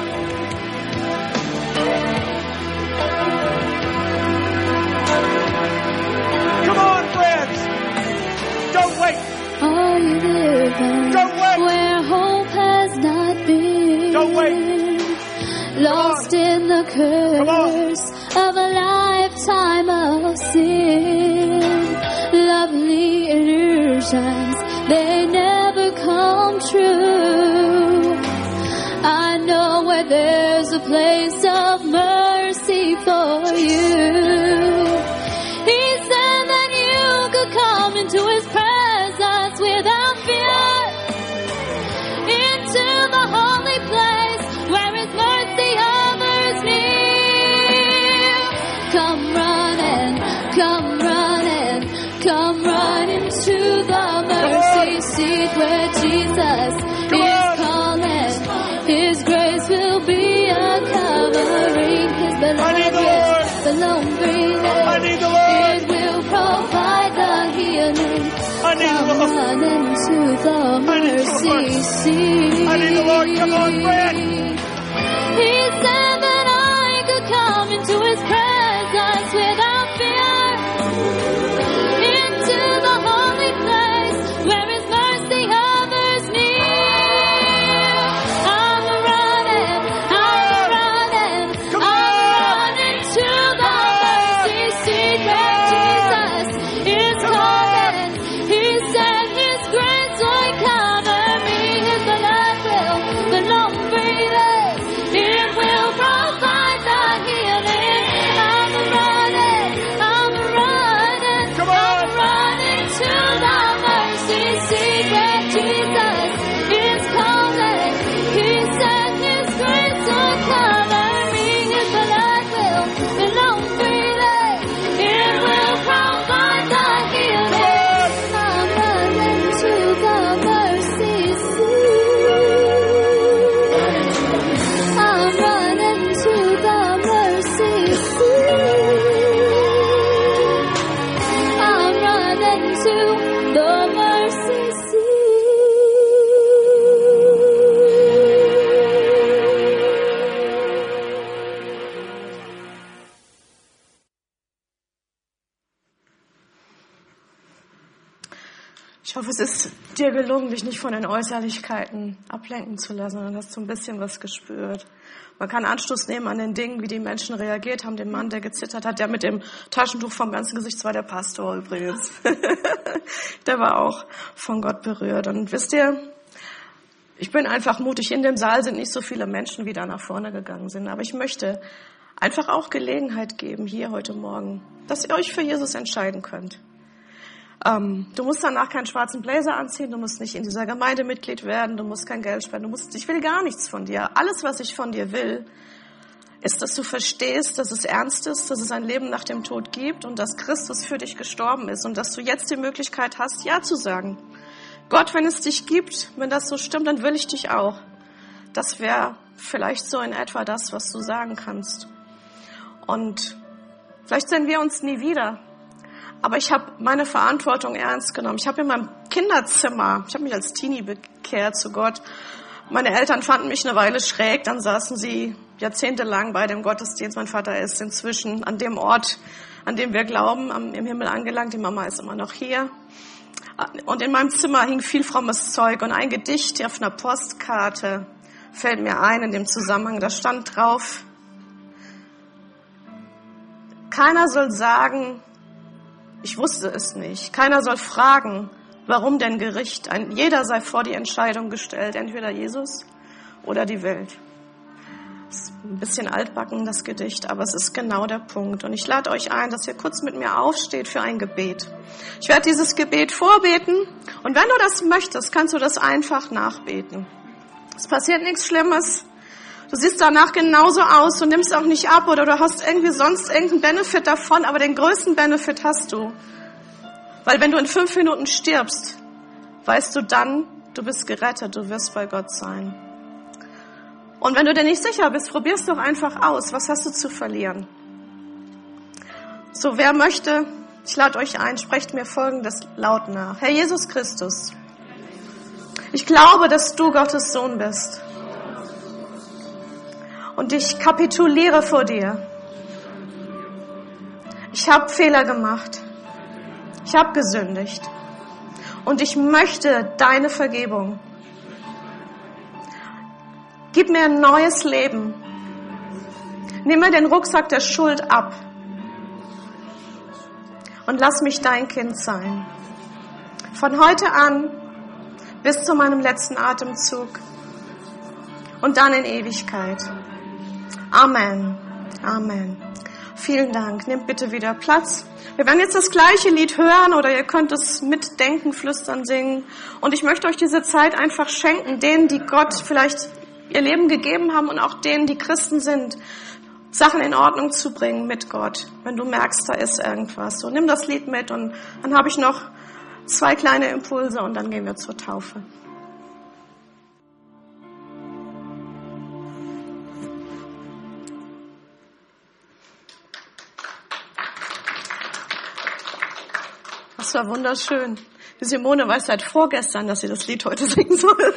Come on, friends. Don't wait. Are you living Don't wait. where hope has not been? Don't wait. Lost in the curse of a lifetime of sin. Lovely illusions, they never come true. I know where there's a place of mercy for you. He said that you could come into His presence without fear, into the holy place where His mercy hovers near. Come running, come running, come running to the mercy seat where Jesus is calling. His grace will be a covering. His blood is alone breathing. I need the Lord. It will provide the healing. I need the Come Lord. running to the I need the mercy Lord. seat. I need the Lord. Come on, friend. He said that I could come into His presence without fear, into the holy place where His mercy hovers near. I'm running, I'm running, Come I'm on. running to the mercy seat where Jesus is calling. He said His grace will cover me, His blood will belong freely. It will provide the healing. I'm running, I'm running, Come I'm on. running to the mercy seat where Jesus is calling. He said His grace will cover me, His blood will belong freely. It will provide the healing. I'm running to the mercy seat. I'm running to the mercy seat. I'm running to the mercy Ich hoffe, es ist dir gelungen, dich nicht von den Äußerlichkeiten ablenken zu lassen, sondern hast du ein bisschen was gespürt. Man kann Anstoß nehmen an den Dingen, wie die Menschen reagiert haben. Den Mann, der gezittert hat, der mit dem Taschentuch vom ganzen Gesicht, das war der Pastor übrigens. Der war auch von Gott berührt. Und wisst ihr, ich bin einfach mutig. In dem Saal sind nicht so viele Menschen, wie da nach vorne gegangen sind. Aber ich möchte einfach auch Gelegenheit geben, hier heute Morgen, dass ihr euch für Jesus entscheiden könnt. Ähm, du musst danach keinen schwarzen Blazer anziehen, du musst nicht in dieser Gemeinde Mitglied werden, du musst kein Geld spenden, du musst, ich will gar nichts von dir. Alles, was ich von dir will, ist, dass du verstehst, dass es ernst ist, dass es ein Leben nach dem Tod gibt und dass Christus für dich gestorben ist und dass du jetzt die Möglichkeit hast, Ja zu sagen. Gott, wenn es dich gibt, wenn das so stimmt, dann will ich dich auch. Das wäre vielleicht so in etwa das, was du sagen kannst. Und vielleicht sehen wir uns nie wieder. Aber ich habe meine Verantwortung ernst genommen. Ich habe in meinem Kinderzimmer, ich habe mich als Teenie bekehrt zu Gott. Meine Eltern fanden mich eine Weile schräg, dann saßen sie jahrzehntelang bei dem Gottesdienst. Mein Vater ist inzwischen an dem Ort, an dem wir glauben, am, im Himmel angelangt. Die Mama ist immer noch hier. Und in meinem Zimmer hing viel frommes Zeug und ein Gedicht auf einer Postkarte fällt mir ein in dem Zusammenhang. Da stand drauf: Keiner soll sagen, ich wusste es nicht. Keiner soll fragen, warum denn Gericht? Ein, jeder sei vor die Entscheidung gestellt, entweder Jesus oder die Welt. Das ist ein bisschen altbacken, das Gedicht, aber es ist genau der Punkt. Und ich lade euch ein, dass ihr kurz mit mir aufsteht für ein Gebet. Ich werde dieses Gebet vorbeten und wenn du das möchtest, kannst du das einfach nachbeten. Es passiert nichts Schlimmes. Du siehst danach genauso aus, du nimmst auch nicht ab oder du hast irgendwie sonst irgendeinen Benefit davon, aber den größten Benefit hast du. Weil wenn du in fünf Minuten stirbst, weißt du dann, du bist gerettet, du wirst bei Gott sein. Und wenn du dir nicht sicher bist, probier's doch einfach aus. Was hast du zu verlieren? So, wer möchte, ich lade euch ein, sprecht mir Folgendes laut nach. Herr Jesus Christus, ich glaube, dass du Gottes Sohn bist. Und ich kapituliere vor dir. Ich habe Fehler gemacht. Ich habe gesündigt. Und ich möchte deine Vergebung. Gib mir ein neues Leben. Nimm mir den Rucksack der Schuld ab. Und lass mich dein Kind sein. Von heute an bis zu meinem letzten Atemzug. Und dann in Ewigkeit. Amen. Amen. Vielen Dank. Nehmt bitte wieder Platz. Wir werden jetzt das gleiche Lied hören oder ihr könnt es mitdenken, flüstern, singen. Und ich möchte euch diese Zeit einfach schenken, denen, die Gott vielleicht ihr Leben gegeben haben und auch denen, die Christen sind, Sachen in Ordnung zu bringen mit Gott, wenn du merkst, da ist irgendwas. So, nimm das Lied mit und dann habe ich noch zwei kleine Impulse und dann gehen wir zur Taufe. Das war wunderschön. Die Simone weiß seit vorgestern, dass sie das Lied heute singen soll.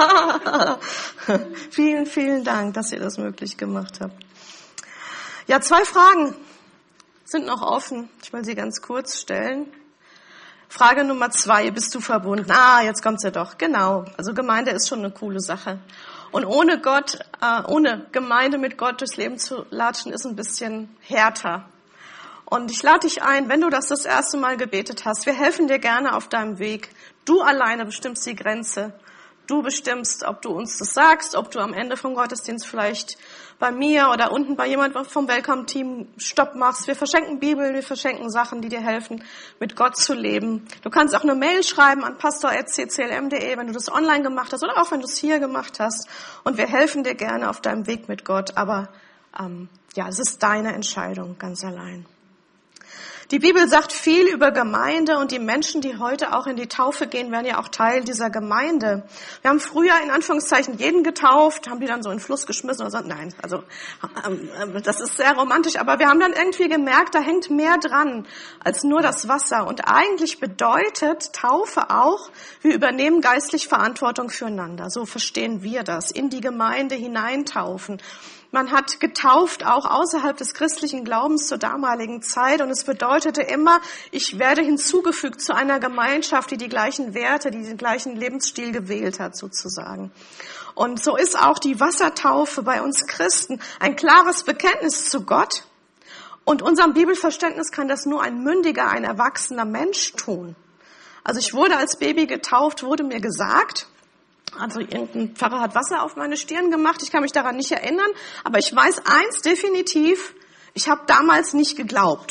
Vielen, vielen Dank, dass ihr das möglich gemacht habt. Ja, zwei Fragen sind noch offen. Ich will sie ganz kurz stellen. Frage Nummer zwei, bist du verbunden? Ah, jetzt kommt sie doch. Genau. Also Gemeinde ist schon eine coole Sache. Und ohne Gott, äh, ohne Gemeinde mit Gott durchs Leben zu latschen, ist ein bisschen härter. Und ich lade dich ein, wenn du das das erste Mal gebetet hast, wir helfen dir gerne auf deinem Weg. Du alleine bestimmst die Grenze. Du bestimmst, ob du uns das sagst, ob du am Ende vom Gottesdienst vielleicht bei mir oder unten bei jemandem vom Welcome-Team Stopp machst. Wir verschenken Bibeln, wir verschenken Sachen, die dir helfen, mit Gott zu leben. Du kannst auch eine Mail schreiben an pastor at c c l m punkt d e, wenn du das online gemacht hast oder auch wenn du es hier gemacht hast. Und wir helfen dir gerne auf deinem Weg mit Gott. Aber ähm, ja, es ist deine Entscheidung, ganz allein. Die Bibel sagt viel über Gemeinde und die Menschen, die heute auch in die Taufe gehen, werden ja auch Teil dieser Gemeinde. Wir haben früher in Anführungszeichen jeden getauft, haben die dann so in den Fluss geschmissen oder so. Nein, also das ist sehr romantisch, aber wir haben dann irgendwie gemerkt, da hängt mehr dran als nur das Wasser. Und eigentlich bedeutet Taufe auch, wir übernehmen geistlich Verantwortung füreinander. So verstehen wir das, in die Gemeinde hineintaufen. Man hat getauft auch außerhalb des christlichen Glaubens zur damaligen Zeit und es bedeutete immer, ich werde hinzugefügt zu einer Gemeinschaft, die die gleichen Werte, die den gleichen Lebensstil gewählt hat sozusagen. Und so ist auch die Wassertaufe bei uns Christen ein klares Bekenntnis zu Gott und unserem Bibelverständnis kann das nur ein mündiger, ein erwachsener Mensch tun. Also ich wurde als Baby getauft, wurde mir gesagt, also irgendein Pfarrer hat Wasser auf meine Stirn gemacht, ich kann mich daran nicht erinnern, aber ich weiß eins definitiv, ich habe damals nicht geglaubt.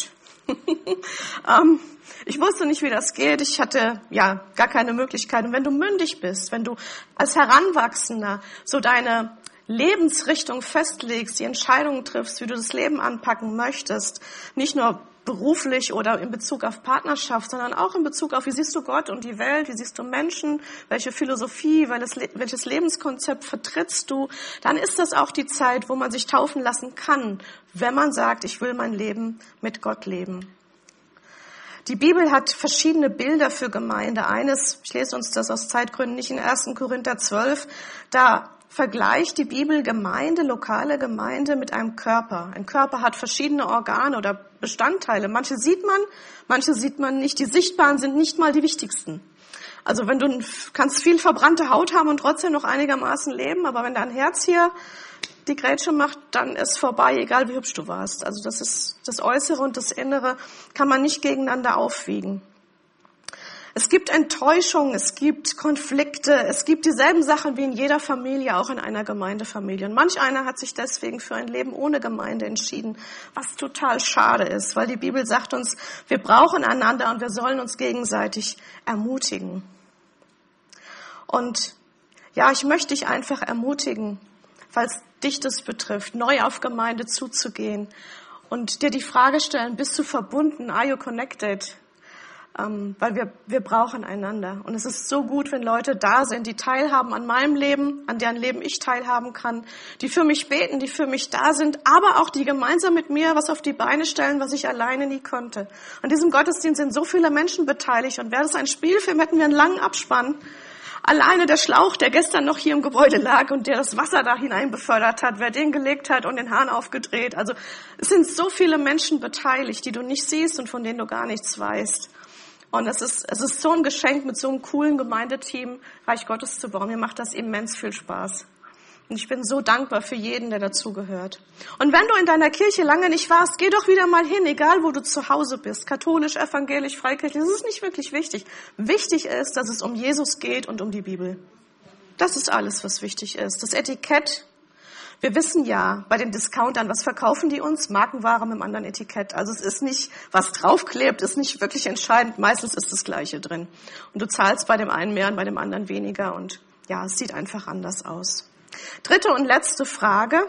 ähm, ich wusste nicht, wie das geht. Ich hatte ja gar keine Möglichkeit. Und wenn du mündig bist, wenn du als Heranwachsender so deine Lebensrichtung festlegst, die Entscheidungen triffst, wie du das Leben anpacken möchtest, nicht nur beruflich oder in Bezug auf Partnerschaft, sondern auch in Bezug auf, wie siehst du Gott und die Welt, wie siehst du Menschen, welche Philosophie, welches, welches Lebenskonzept vertrittst du, dann ist das auch die Zeit, wo man sich taufen lassen kann, wenn man sagt, ich will mein Leben mit Gott leben. Die Bibel hat verschiedene Bilder für Gemeinde. Eines, ich lese uns das aus Zeitgründen nicht in ersten Korinther zwölf, da vergleicht die Bibel Gemeinde, lokale Gemeinde mit einem Körper. Ein Körper hat verschiedene Organe oder Bestandteile. Manche sieht man, manche sieht man nicht. Die sichtbaren sind nicht mal die wichtigsten. Also wenn du kannst viel verbrannte Haut haben und trotzdem noch einigermaßen leben, aber wenn dein Herz hier die Grätsche macht, dann ist vorbei, egal wie hübsch du warst. Also das ist das Äußere und das Innere kann man nicht gegeneinander aufwiegen. Es gibt Enttäuschung, es gibt Konflikte, es gibt dieselben Sachen wie in jeder Familie, auch in einer Gemeindefamilie. Und manch einer hat sich deswegen für ein Leben ohne Gemeinde entschieden, was total schade ist, weil die Bibel sagt uns, wir brauchen einander und wir sollen uns gegenseitig ermutigen. Und ja, ich möchte dich einfach ermutigen, falls dich das betrifft, neu auf Gemeinde zuzugehen und dir die Frage stellen, bist du verbunden, are you connected? Ähm, weil wir, wir brauchen einander. Und es ist so gut, wenn Leute da sind, die teilhaben an meinem Leben, an deren Leben ich teilhaben kann, die für mich beten, die für mich da sind, aber auch die gemeinsam mit mir was auf die Beine stellen, was ich alleine nie konnte. An diesem Gottesdienst sind so viele Menschen beteiligt und wäre das ein Spielfilm, hätten wir einen langen Abspann. Alleine der Schlauch, der gestern noch hier im Gebäude lag und der das Wasser da hinein befördert hat, wer den gelegt hat und den Hahn aufgedreht. Also es sind so viele Menschen beteiligt, die du nicht siehst und von denen du gar nichts weißt. Und es ist, es ist so ein Geschenk, mit so einem coolen Gemeindeteam Reich Gottes zu bauen. Mir macht das immens viel Spaß. Und ich bin so dankbar für jeden, der dazugehört. Und wenn du in deiner Kirche lange nicht warst, geh doch wieder mal hin, egal wo du zu Hause bist. Katholisch, evangelisch, freikirchlich, das ist nicht wirklich wichtig. Wichtig ist, dass es um Jesus geht und um die Bibel. Das ist alles, was wichtig ist. Das Etikett. Wir wissen ja bei den Discountern, was verkaufen die uns? Markenware mit einem anderen Etikett. Also es ist nicht, was draufklebt, ist nicht wirklich entscheidend. Meistens ist das Gleiche drin. Und du zahlst bei dem einen mehr und bei dem anderen weniger. Und ja, es sieht einfach anders aus. Dritte und letzte Frage.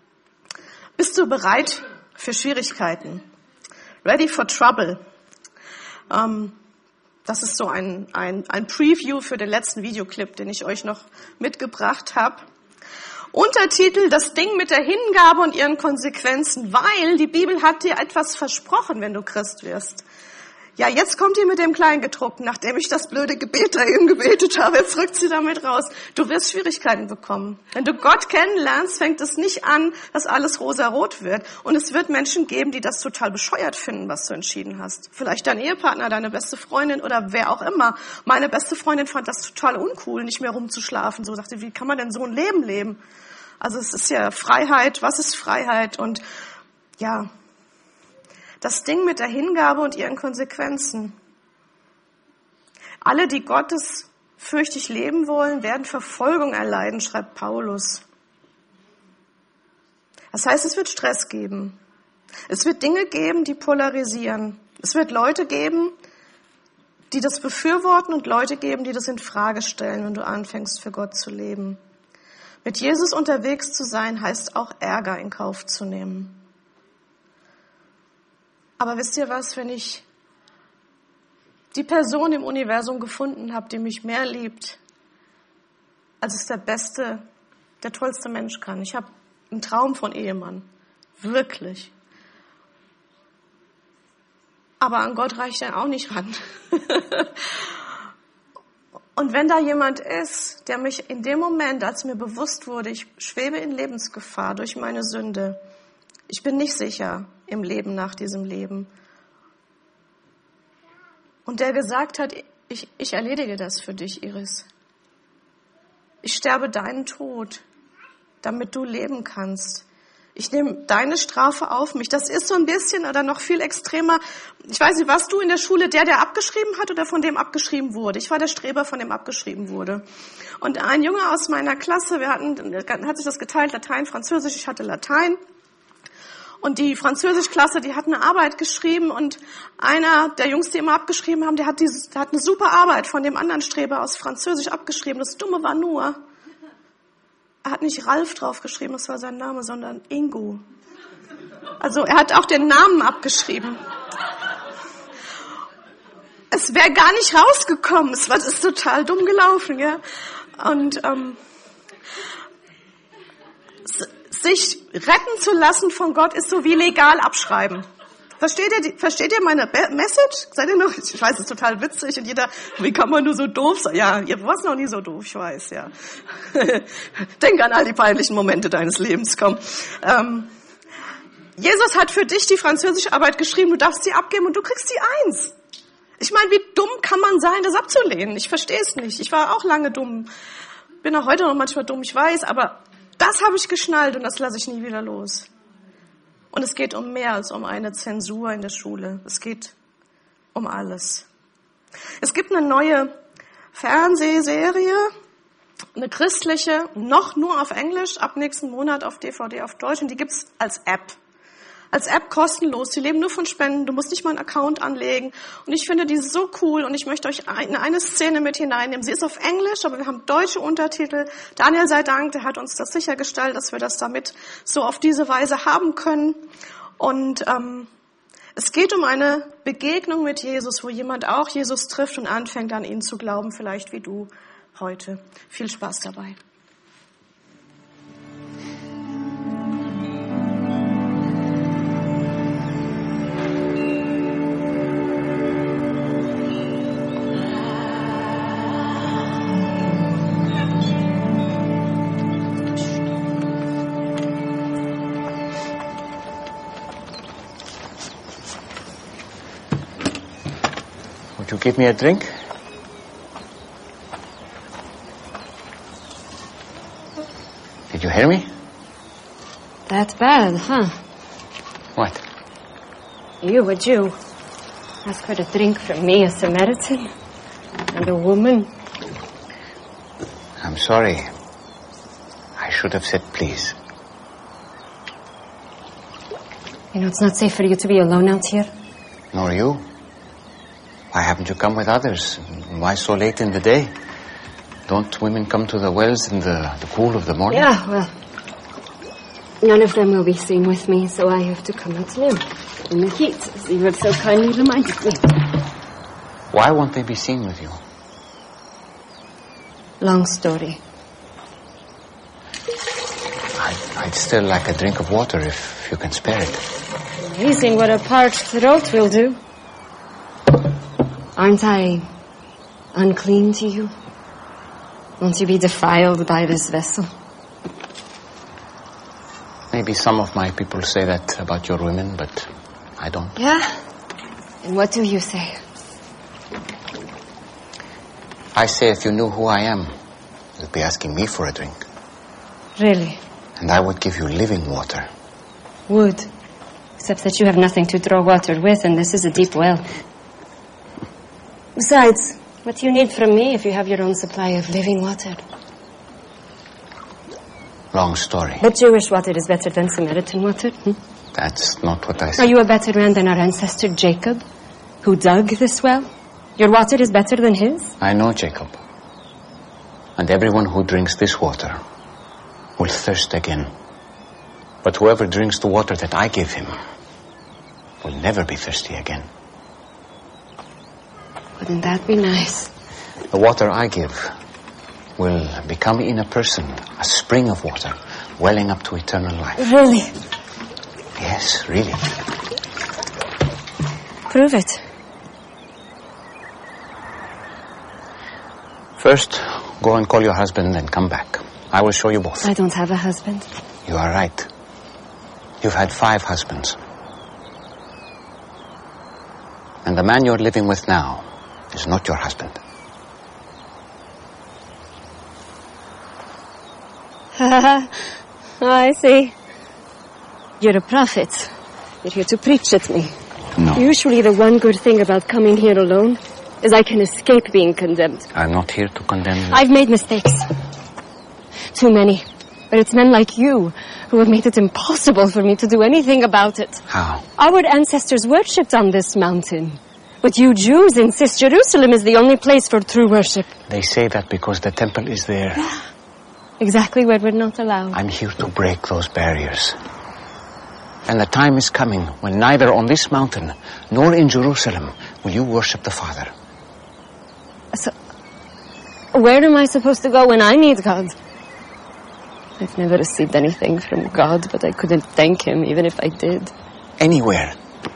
Bist du bereit für Schwierigkeiten? Ready for trouble? Ähm, das ist so ein, ein, ein Preview für den letzten Videoclip, den ich euch noch mitgebracht habe. Untertitel, das Ding mit der Hingabe und ihren Konsequenzen, weil die Bibel hat dir etwas versprochen, wenn du Christ wirst. Ja, jetzt kommt ihr mit dem Kleingedruckten, nachdem ich das blöde Gebet da eben gebetet habe, jetzt rückt sie damit raus. Du wirst Schwierigkeiten bekommen. Wenn du Gott kennenlernst, fängt es nicht an, dass alles rosarot wird. Und es wird Menschen geben, die das total bescheuert finden, was du entschieden hast. Vielleicht dein Ehepartner, deine beste Freundin oder wer auch immer. Meine beste Freundin fand das total uncool, nicht mehr rumzuschlafen. So dachte, wie kann man denn so ein Leben leben? Also es ist ja Freiheit. Was ist Freiheit? Und ja, das Ding mit der Hingabe und ihren Konsequenzen. Alle, die Gottes fürchtig leben wollen, werden Verfolgung erleiden, schreibt Paulus. Das heißt, es wird Stress geben. Es wird Dinge geben, die polarisieren. Es wird Leute geben, die das befürworten und Leute geben, die das in Frage stellen, wenn du anfängst, für Gott zu leben. Mit Jesus unterwegs zu sein, heißt auch Ärger in Kauf zu nehmen. Aber wisst ihr was, wenn ich die Person im Universum gefunden habe, die mich mehr liebt, als es der beste, der tollste Mensch kann. Ich habe einen Traum von Ehemann. Wirklich. Aber an Gott reicht er auch nicht ran. Und wenn da jemand ist, der mich in dem Moment, als mir bewusst wurde, ich schwebe in Lebensgefahr durch meine Sünde, ich bin nicht sicher im Leben nach diesem Leben. Und der gesagt hat, ich, ich erledige das für dich, Iris. Ich sterbe deinen Tod, damit du leben kannst. Ich nehme deine Strafe auf mich. Das ist so ein bisschen oder noch viel extremer. Ich weiß nicht, warst du in der Schule der, der abgeschrieben hat oder von dem abgeschrieben wurde? Ich war der Streber, von dem abgeschrieben wurde. Und ein Junge aus meiner Klasse, wir hatten, hat sich das geteilt, Latein, Französisch, ich hatte Latein. Und die Französischklasse, die hat eine Arbeit geschrieben und einer der Jungs, die immer abgeschrieben haben, der hat, dieses, der hat eine super Arbeit von dem anderen Streber aus Französisch abgeschrieben. Das Dumme war nur, er hat nicht Ralf draufgeschrieben, das war sein Name, sondern Ingo. Also er hat auch den Namen abgeschrieben. Es wäre gar nicht rausgekommen. Es war, es ist total dumm gelaufen, ja. Und ähm, sich retten zu lassen von Gott ist so wie legal abschreiben. Versteht ihr, versteht ihr meine Message? Seid ihr noch? Ich weiß, es ist total witzig und jeder, wie kann man nur so doof sein? Ja, ihr warst noch nie so doof, ich weiß, ja. Denk an all die peinlichen Momente deines Lebens, komm. Ähm, Jesus hat für dich die französische Arbeit geschrieben, du darfst sie abgeben und du kriegst die Eins. Ich meine, wie dumm kann man sein, das abzulehnen? Ich verstehe es nicht. Ich war auch lange dumm. Bin auch heute noch manchmal dumm, ich weiß, aber das habe ich geschnallt und das lasse ich nie wieder los. Und es geht um mehr als um eine Zensur in der Schule. Es geht um alles. Es gibt eine neue Fernsehserie, eine christliche, noch nur auf Englisch, ab nächsten Monat auf D V D auf Deutsch und die gibt's als App. Als App kostenlos. Die leben nur von Spenden. Du musst nicht mal einen Account anlegen. Und ich finde die so cool. Und ich möchte euch in eine Szene mit hineinnehmen. Sie ist auf Englisch, aber wir haben deutsche Untertitel. Daniel sei Dank, der hat uns das sichergestellt, dass wir das damit so auf diese Weise haben können. Und ähm, es geht um eine Begegnung mit Jesus, wo jemand auch Jesus trifft und anfängt an ihn zu glauben, vielleicht wie du heute. Viel Spaß dabei. Would you give me a drink? Did you hear me? That bad, huh? What? You, a Jew, ask for a drink from me, a Samaritan, and a woman. I'm sorry. I should have said please. You know, it's not safe for you to be alone out here. Nor you. Why haven't you come with others? Why so late in the day? Don't women come to the wells in the, the cool of the morning? Yeah, well, none of them will be seen with me, so I have to come out now in the heat, as you have so kindly reminded me. Why won't they be seen with you? Long story. I'd, I'd still like a drink of water if you can spare it. Amazing what a parched throat will do. Aren't I unclean to you? Won't you be defiled by this vessel? Maybe some of my people say that about your women, but I don't. Yeah? And what do you say? I say if you knew who I am, you'd be asking me for a drink. Really? And I would give you living water. Would. Except that you have nothing to draw water with, and this is a deep well. Besides, what do you need from me if you have your own supply of living water? Long story. But Jewish water is better than Samaritan water. Hmm? That's not what I said. Are you a better man than our ancestor Jacob, who dug this well? Your water is better than his? I know Jacob. And everyone who drinks this water will thirst again. But whoever drinks the water that I give him will never be thirsty again. Wouldn't that be nice? The water I give will become in a person a spring of water welling up to eternal life. Really? Yes, really. Prove it. First, go and call your husband and come back. I will show you both. I don't have a husband. You are right. You've had five husbands. And the man you're living with now is not your husband. I see. You're a prophet. You're here to preach at me. No. Usually the one good thing about coming here alone is I can escape being condemned. I'm not here to condemn you. I've made mistakes. Too many. But it's men like you who have made it impossible for me to do anything about it. How? Our ancestors worshipped on this mountain. But you Jews insist Jerusalem is the only place for true worship. They say that because the temple is there. Exactly where we're not allowed. I'm here to break those barriers. And the time is coming when neither on this mountain nor in Jerusalem will you worship the Father. So, where am I supposed to go when I need God? I've never received anything from God, but I couldn't thank him even if I did. Anywhere.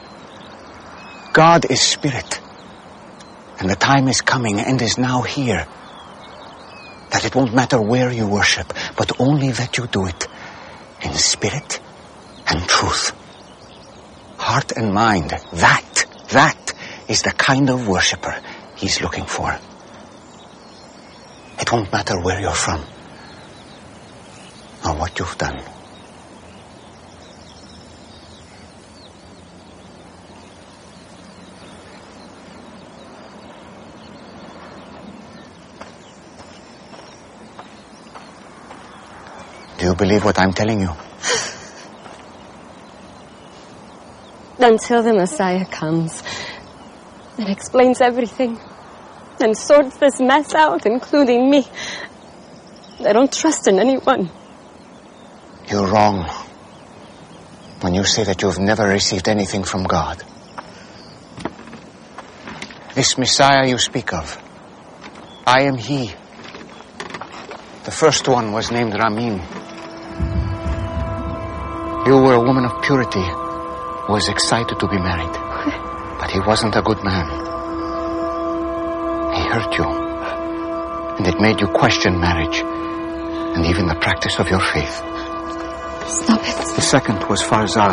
God is spirit. And the time is coming and is now here. That it won't matter where you worship, but only that you do it in spirit and truth. Heart and mind. That, that is the kind of worshipper he's looking for. It won't matter where you're from or what you've done. Do you believe what I'm telling you? Until the Messiah comes and explains everything and sorts this mess out, including me, I don't trust in anyone. You're wrong when you say that you've never received anything from God. This Messiah you speak of, I am he. The first one was named Ramin. You were a woman of purity who was excited to be married. But he wasn't a good man. He hurt you. And it made you question marriage and even the practice of your faith. Stop it. The second was Farzad.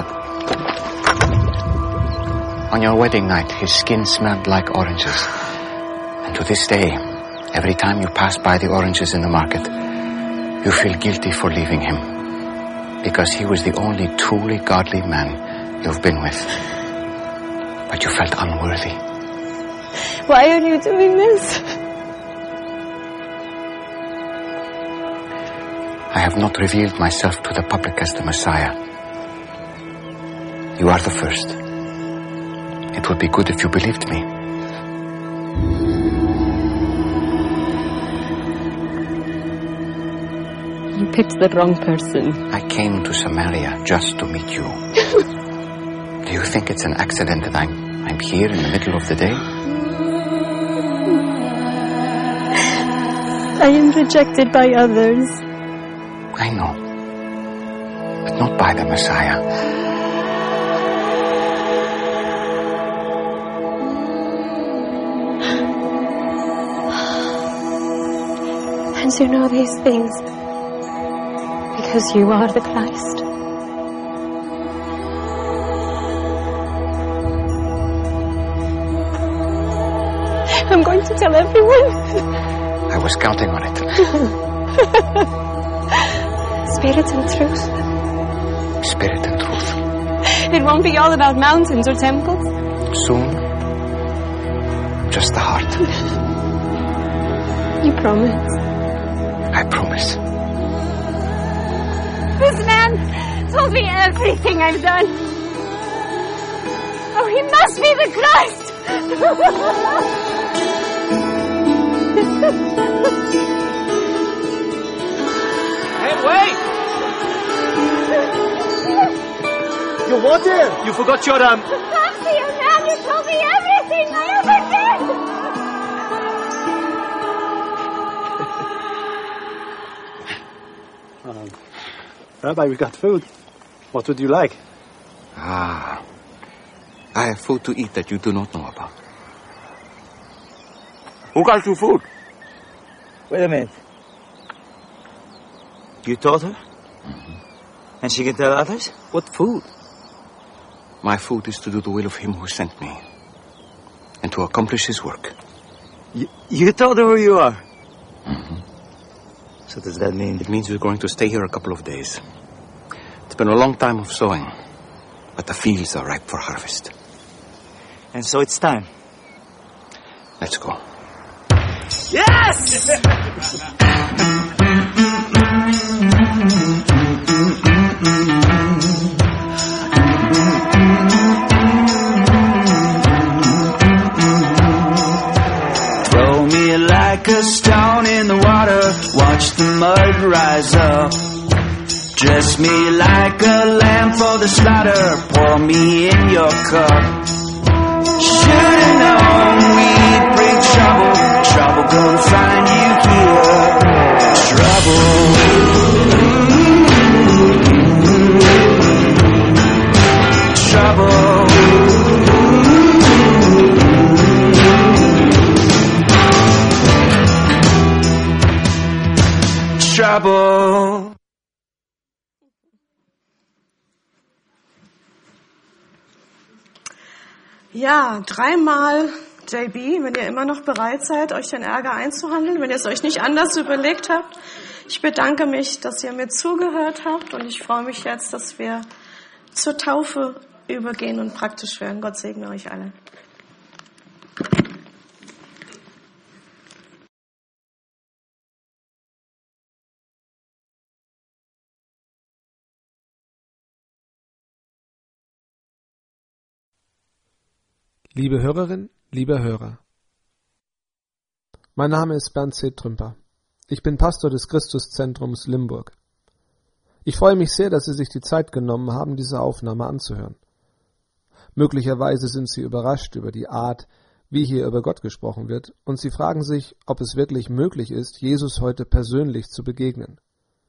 On your wedding night, his skin smelled like oranges. And to this day, every time you pass by the oranges in the market, you feel guilty for leaving him. Because he was the only truly godly man you've been with. But you felt unworthy. Why are you doing this? I have not revealed myself to the public as the Messiah. You are the first. It would be good if you believed me. You picked the wrong person. I came to Samaria just to meet you. Do you think it's an accident that I'm, I'm here in the middle of the day? I am rejected by others. I know. But not by the Messiah. And you know these things because you are the Christ. I'm going to tell everyone. I was counting on it. Spirit and truth. Spirit and truth. It won't be all about mountains or temples. Soon, just the heart. You promise. I promise. This man told me everything I've done. Oh, he must be the Christ. Hey, wait! You what there? You forgot your, um... Foxy, a man who told me everything I ever did! Um, Rabbi, we got food. What would you like? Ah. I have food to eat that you do not know about. Who got you food? Wait a minute. You taught her? Mm-hmm. And she can tell others? What food? My food is to do the will of him who sent me. And to accomplish his work. You, you told her who you are? Mm-hmm. So does that mean... It means we're going to stay here a couple of days. It's been a long time of sowing. But the fields are ripe for harvest. And so it's time. Let's go. Yes! mud rise up. Dress me like a lamb for the slaughter, pour me in your cup. Should've known we'd bring trouble, trouble gonna find you here. Trouble. Trouble. Trouble. Ja, dreimal J B, wenn ihr immer noch bereit seid, euch den Ärger einzuhandeln, wenn ihr es euch nicht anders überlegt habt. Ich bedanke mich, dass ihr mir zugehört habt und ich freue mich jetzt, dass wir zur Taufe übergehen und praktisch werden. Gott segne euch alle. Liebe Hörerin, lieber Hörer, mein Name ist Bernd C. Trümper. Ich bin Pastor des Christuszentrums Limburg. Ich freue mich sehr, dass Sie sich die Zeit genommen haben, diese Aufnahme anzuhören. Möglicherweise sind Sie überrascht über die Art, wie hier über Gott gesprochen wird, und Sie fragen sich, ob es wirklich möglich ist, Jesus heute persönlich zu begegnen.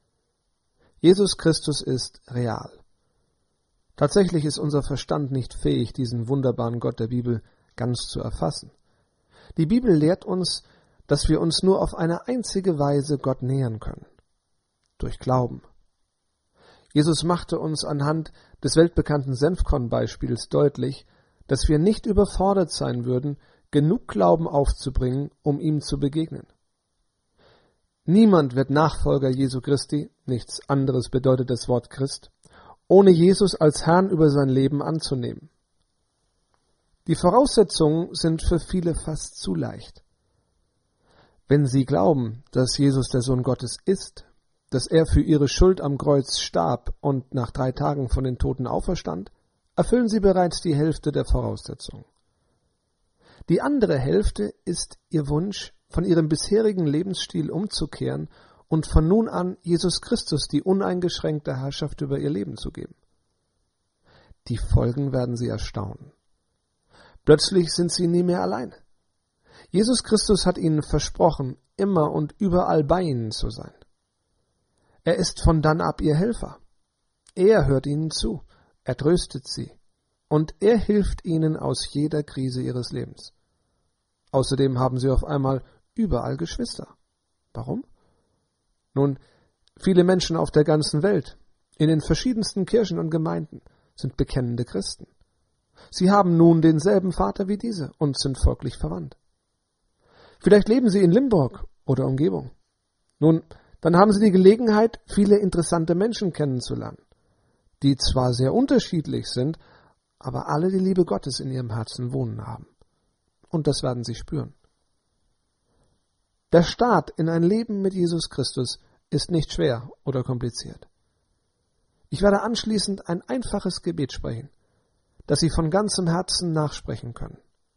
Jesus Christus ist real. Tatsächlich ist unser Verstand nicht fähig, diesen wunderbaren Gott der Bibel ganz zu erfassen. Die Bibel lehrt uns, dass wir uns nur auf eine einzige Weise Gott nähern können: durch Glauben. Jesus machte uns anhand des weltbekannten Senfkorn-Beispiels deutlich, dass wir nicht überfordert sein würden, genug Glauben aufzubringen, um ihm zu begegnen. Niemand wird Nachfolger Jesu Christi, nichts anderes bedeutet das Wort Christ, ohne Jesus als Herrn über sein Leben anzunehmen. Die Voraussetzungen sind für viele fast zu leicht. Wenn sie glauben, dass Jesus der Sohn Gottes ist, dass er für ihre Schuld am Kreuz starb und nach drei Tagen von den Toten auferstand, erfüllen sie bereits die Hälfte der Voraussetzungen. Die andere Hälfte ist ihr Wunsch, von ihrem bisherigen Lebensstil umzukehren und von nun an Jesus Christus die uneingeschränkte Herrschaft über ihr Leben zu geben. Die Folgen werden sie erstaunen. Plötzlich sind sie nie mehr allein. Jesus Christus hat ihnen versprochen, immer und überall bei ihnen zu sein. Er ist von dann ab ihr Helfer. Er hört ihnen zu, er tröstet sie und er hilft ihnen aus jeder Krise ihres Lebens. Außerdem haben sie auf einmal überall Geschwister. Warum? Nun, viele Menschen auf der ganzen Welt, in den verschiedensten Kirchen und Gemeinden, sind bekennende Christen. Sie haben nun denselben Vater wie diese und sind folglich verwandt. Vielleicht leben sie in Limburg oder Umgebung. Nun, dann haben sie die Gelegenheit, viele interessante Menschen kennenzulernen, die zwar sehr unterschiedlich sind, aber alle die Liebe Gottes in ihrem Herzen wohnen haben. Und das werden sie spüren. Der Start in ein Leben mit Jesus Christus ist nicht schwer oder kompliziert. Ich werde anschließend ein einfaches Gebet sprechen, das Sie von ganzem Herzen nachsprechen können.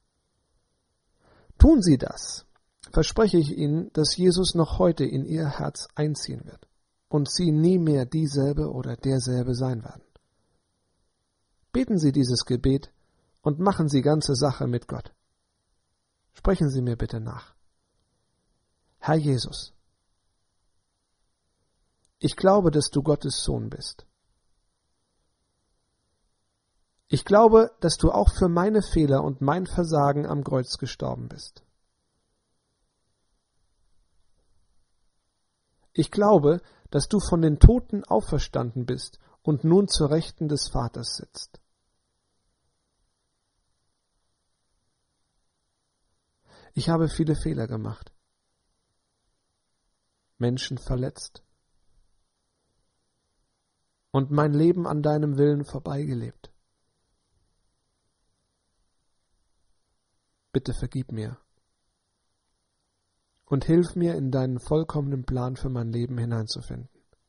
Tun Sie das, verspreche ich Ihnen, dass Jesus noch heute in Ihr Herz einziehen wird und Sie nie mehr dieselbe oder derselbe sein werden. Beten Sie dieses Gebet und machen Sie ganze Sache mit Gott. Sprechen Sie mir bitte nach. Herr Jesus, ich glaube, dass du Gottes Sohn bist. Ich glaube, dass du auch für meine Fehler und mein Versagen am Kreuz gestorben bist. Ich glaube, dass du von den Toten auferstanden bist und nun zur Rechten des Vaters sitzt. Ich habe viele Fehler gemacht, Menschen verletzt und mein Leben an deinem Willen vorbeigelebt. Bitte vergib mir und hilf mir, in deinen vollkommenen Plan für mein Leben hineinzufinden.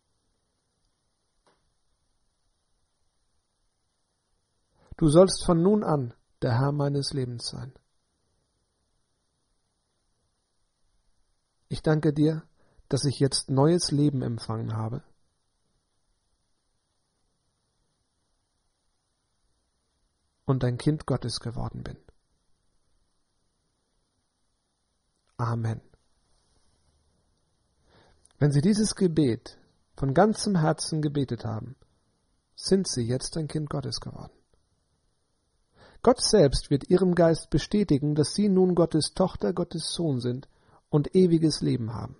Du sollst von nun an der Herr meines Lebens sein. Ich danke dir, dass ich jetzt neues Leben empfangen habe? Und ein Kind Gottes geworden bin. Amen. Wenn Sie dieses Gebet von ganzem Herzen gebetet haben, sind Sie jetzt ein Kind Gottes geworden. Gott selbst wird Ihrem Geist bestätigen, dass Sie nun Gottes Tochter, Gottes Sohn sind und ewiges Leben haben.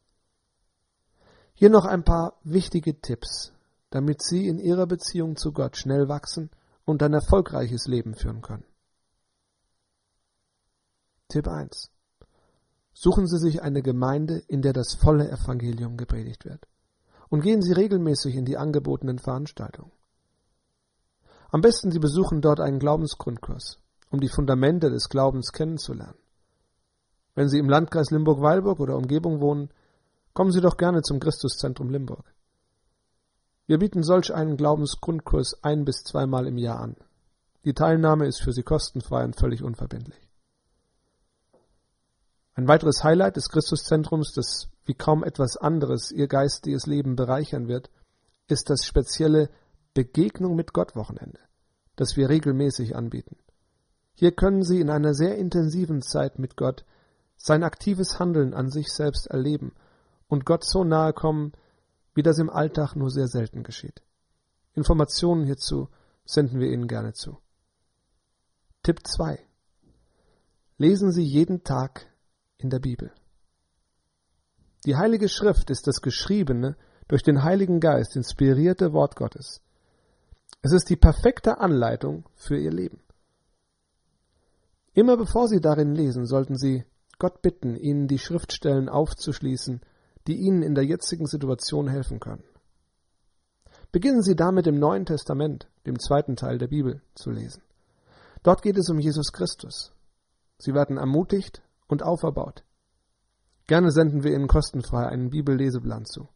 Hier noch ein paar wichtige Tipps, damit Sie in Ihrer Beziehung zu Gott schnell wachsen und ein erfolgreiches Leben führen können. Tipp eins. Suchen Sie sich eine Gemeinde, in der das volle Evangelium gepredigt wird. Und gehen Sie regelmäßig in die angebotenen Veranstaltungen. Am besten Sie besuchen dort einen Glaubensgrundkurs, um die Fundamente des Glaubens kennenzulernen. Wenn Sie im Landkreis Limburg-Weilburg oder Umgebung wohnen, kommen Sie doch gerne zum Christuszentrum Limburg. Wir bieten solch einen Glaubensgrundkurs ein- bis zweimal im Jahr an. Die Teilnahme ist für Sie kostenfrei und völlig unverbindlich. Ein weiteres Highlight des Christuszentrums, das wie kaum etwas anderes Ihr geistiges Leben bereichern wird, ist das spezielle Begegnung mit Gott Wochenende, das wir regelmäßig anbieten. Hier können Sie in einer sehr intensiven Zeit mit Gott sein aktives Handeln an sich selbst erleben und Gott so nahe kommen, wie das im Alltag nur sehr selten geschieht. Informationen hierzu senden wir Ihnen gerne zu. Tipp zwei. Lesen Sie jeden Tag in der Bibel. Die Heilige Schrift ist das geschriebene, durch den Heiligen Geist inspirierte Wort Gottes. Es ist die perfekte Anleitung für Ihr Leben. Immer bevor Sie darin lesen, sollten Sie Gott bitten, Ihnen die Schriftstellen aufzuschließen, die Ihnen in der jetzigen Situation helfen können. Beginnen Sie damit im Neuen Testament, dem zweiten Teil der Bibel, zu lesen. Dort geht es um Jesus Christus. Sie werden ermutigt und auferbaut. Gerne senden wir Ihnen kostenfrei einen Bibelleseplan zu.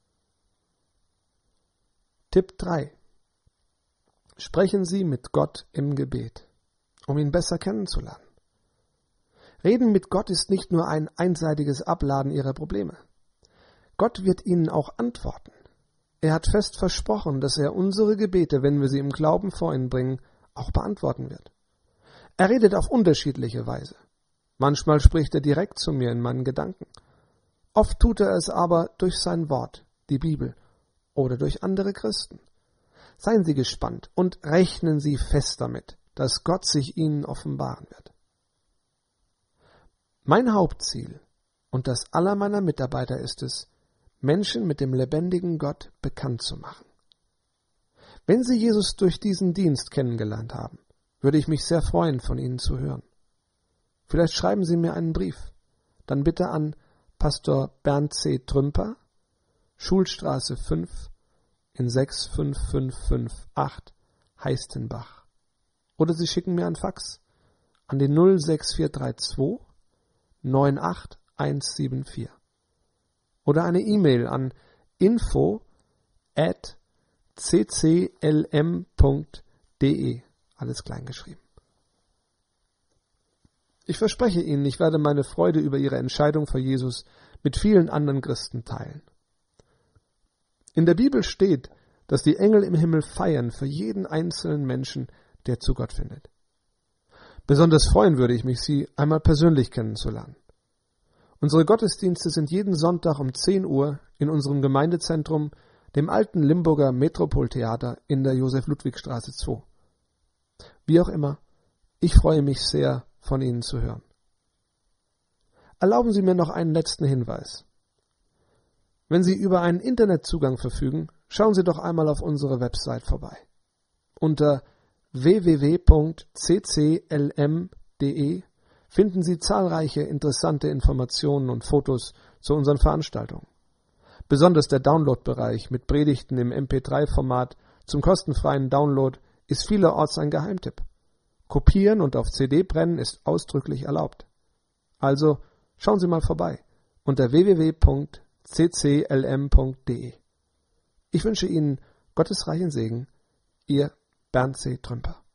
Tipp drei. Sprechen Sie mit Gott im Gebet, um ihn besser kennenzulernen. Reden mit Gott ist nicht nur ein einseitiges Abladen Ihrer Probleme. Gott wird Ihnen auch antworten. Er hat fest versprochen, dass er unsere Gebete, wenn wir sie im Glauben vor ihn bringen, auch beantworten wird. Er redet auf unterschiedliche Weise. Manchmal spricht er direkt zu mir in meinen Gedanken. Oft tut er es aber durch sein Wort, die Bibel, oder durch andere Christen. Seien Sie gespannt und rechnen Sie fest damit, dass Gott sich Ihnen offenbaren wird. Mein Hauptziel und das aller meiner Mitarbeiter ist es, Menschen mit dem lebendigen Gott bekannt zu machen. Wenn Sie Jesus durch diesen Dienst kennengelernt haben, würde ich mich sehr freuen, von Ihnen zu hören. Vielleicht schreiben Sie mir einen Brief, dann bitte an Pastor Bernd C. Trümper, Schulstraße fünf in sechs fünf fünf fünf acht Heistenbach. Oder Sie schicken mir ein Fax an die null sechs vier drei zwei neun acht eins sieben vier. Oder eine E-Mail an info at c c l m punkt d e, alles klein geschrieben. Ich verspreche Ihnen, ich werde meine Freude über Ihre Entscheidung für Jesus mit vielen anderen Christen teilen. In der Bibel steht, dass die Engel im Himmel feiern für jeden einzelnen Menschen, der zu Gott findet. Besonders freuen würde ich mich, Sie einmal persönlich kennenzulernen. Unsere Gottesdienste sind jeden Sonntag um zehn Uhr in unserem Gemeindezentrum, dem alten Limburger Metropoltheater in der Josef-Ludwig-Straße zwei. Wie auch immer, ich freue mich sehr, von Ihnen zu hören. Erlauben Sie mir noch einen letzten Hinweis. Wenn Sie über einen Internetzugang verfügen, schauen Sie doch einmal auf unsere Website vorbei. Unter w w w punkt c c l m punkt d e finden Sie zahlreiche interessante Informationen und Fotos zu unseren Veranstaltungen. Besonders der Download-Bereich mit Predigten im M P drei Format zum kostenfreien Download ist vielerorts ein Geheimtipp. Kopieren und auf C D brennen ist ausdrücklich erlaubt. Also schauen Sie mal vorbei unter w w w punkt c c l m punkt d e. Ich wünsche Ihnen Gottes reichen Segen, Ihr Bernd C. Trümper.